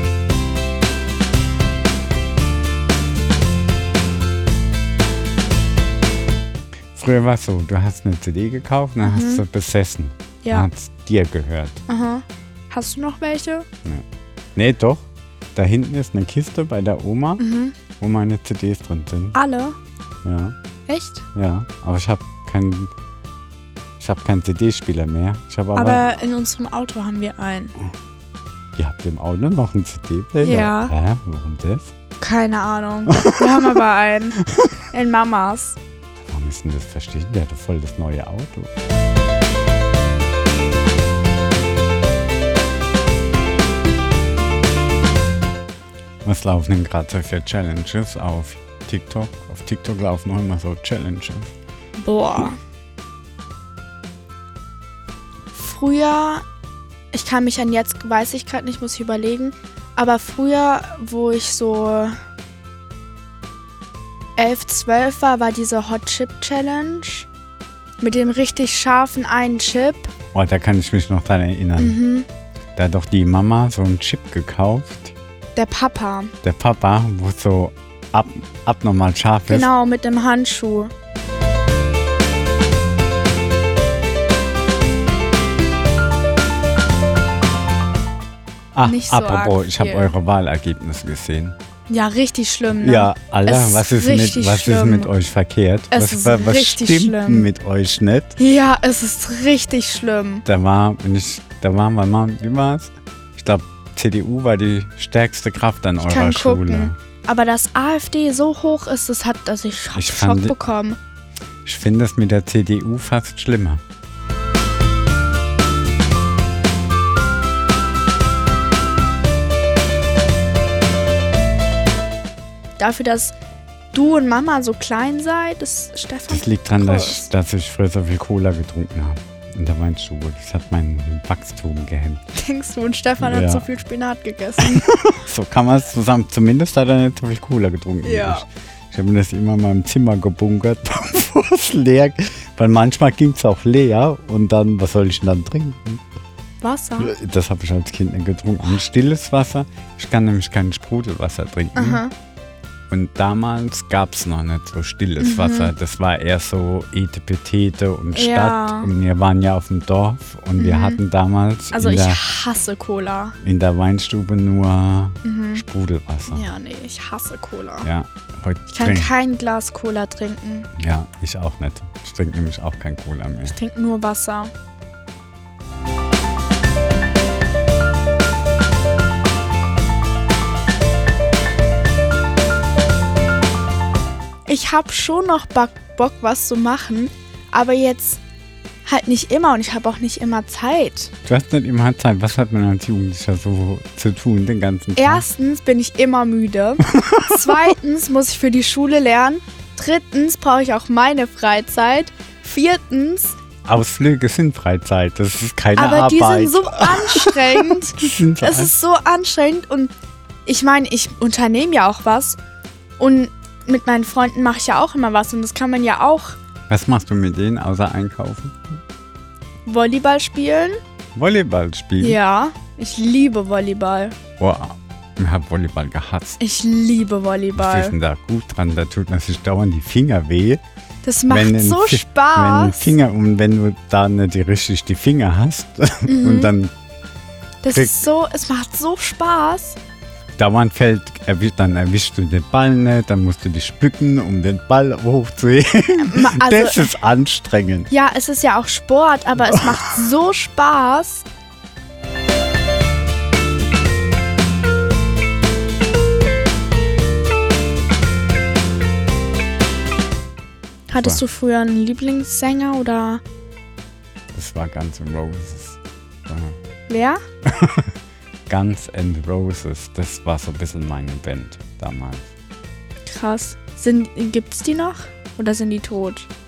Früher war es so, du hast eine C D gekauft und dann Mhm. hast du besessen. Ja. Dann hat es dir gehört. Aha. Hast du noch welche? Nee, doch. Da hinten ist eine Kiste bei der Oma, Mhm. wo meine C Ds drin sind. Alle? Ja, Echt? ja. Aber ich habe keinen ich hab keinen C D-Spieler mehr. Ich habe aber, Aber in unserem Auto haben wir einen. ihr habt im Auto noch einen C D-Player? Ja. Hä? Warum das? Keine Ahnung. Wir haben aber einen. In Mamas. Warum ist denn das verstehen? Der hat doch voll das neue Auto. Was laufen denn gerade so für Challenges auf TikTok? Auf TikTok laufen noch immer so Challenges. Boah. Früher, ich kann mich an jetzt, weiß ich gerade nicht, muss ich überlegen. Aber früher, wo ich so elf, zwölf war, war diese Hot Chip Challenge. Mit dem richtig scharfen einen Chip. Oh, da kann ich mich noch dran erinnern. Mhm. Da hat doch die Mama so einen Chip gekauft. Der Papa. Der Papa, wo es so ab, abnormal scharf ist. Genau, mit dem Handschuh. Ah, nicht so apropos, arg ich habe viel. eure Wahlergebnisse gesehen. Ja, richtig schlimm, ne? Ja, Alter, Es was, ist ist mit, richtig was ist schlimm. mit euch verkehrt? Es was ist was, was richtig stimmt schlimm. denn mit euch nicht? Ja, es ist richtig schlimm. Da war, wenn ich, da waren wir mal, wie war's? Ich glaube, C D U war die stärkste Kraft an Ich eurer kann Schule. gucken. Aber dass AfD so hoch ist, das hat, also ich hab Ich Schock fand die- bekommen. Ich finde es mit der C D U fast schlimmer. Dafür, dass du und Mama so klein seid, ist Stefan Das liegt daran, dass groß. ich, dass ich früher so viel Cola getrunken habe. In der Weinstube. Das hat mein Wachstum gehemmt. Denkst du, und Stefan Ja. hat so viel Spinat gegessen. So kann man es zusammen. Zumindest hat er nicht so viel Cola getrunken. wie Ja. Ich, ich habe mir das immer in meinem Zimmer gebunkert, bevor es leer. Weil manchmal ging es auch leer und dann, was soll ich denn dann trinken? Wasser. Das habe ich als Kind nicht getrunken. Und stilles Wasser. Ich kann nämlich kein Sprudelwasser trinken. Aha. Und damals gab es noch nicht so stilles Mhm. Wasser. Das war eher so Etepetete und Stadt. Ja. Und wir waren ja auf dem Dorf und wir Mhm. hatten damals Also in, ich der, hasse Cola. in der Weinstube nur Mhm. Sprudelwasser. Ja, nee, ich hasse Cola. Ja, heute Ich kann trink- kein Glas Cola trinken. Ja, ich auch nicht. Ich trinke nämlich auch kein Cola mehr. Ich trinke nur Wasser. Ich habe schon noch Bock, Bock, was zu machen, aber jetzt halt nicht immer und ich habe auch nicht immer Zeit. Du hast nicht immer Zeit. Was hat man als Jugendlicher so zu tun den ganzen Tag? Erstens bin ich immer müde. Zweitens muss ich für die Schule lernen. Drittens brauche ich auch meine Freizeit. Viertens, Ausflüge sind Freizeit. Das ist keine aber die Arbeit. sind so anstrengend. Die sind so Es ist so anstrengend und ich meine, ich unternehme ja auch was und mit meinen Freunden mache ich ja auch immer was und das kann man ja auch Was machst du mit denen außer einkaufen? Volleyball spielen. Volleyball spielen? Ja, ich liebe Volleyball. Boah, ich hab Volleyball gehasst. Ich liebe Was ist Volleyball. denn da gut dran? Da tut man sich dauernd die Finger weh. Das macht Wenn ein so Fi- Wenn Spaß. Finger, und wenn du da nicht die, richtig die Finger hast Mhm. und dann Das ist so, es macht so Spaß. dauernd fällt, erwisch, dann erwischst du den Ball nicht, dann musst du dich bücken, um den Ball hochzuheben. Ma- Also, das ist anstrengend. ja, es ist ja auch Sport, aber es macht so Spaß. Hattest du früher einen Lieblingssänger oder Das war Guns N' Roses. Ja. wer? Guns N' Roses, das war so ein bisschen meine Band damals. Krass. Sind, gibt's die noch? Oder sind die tot?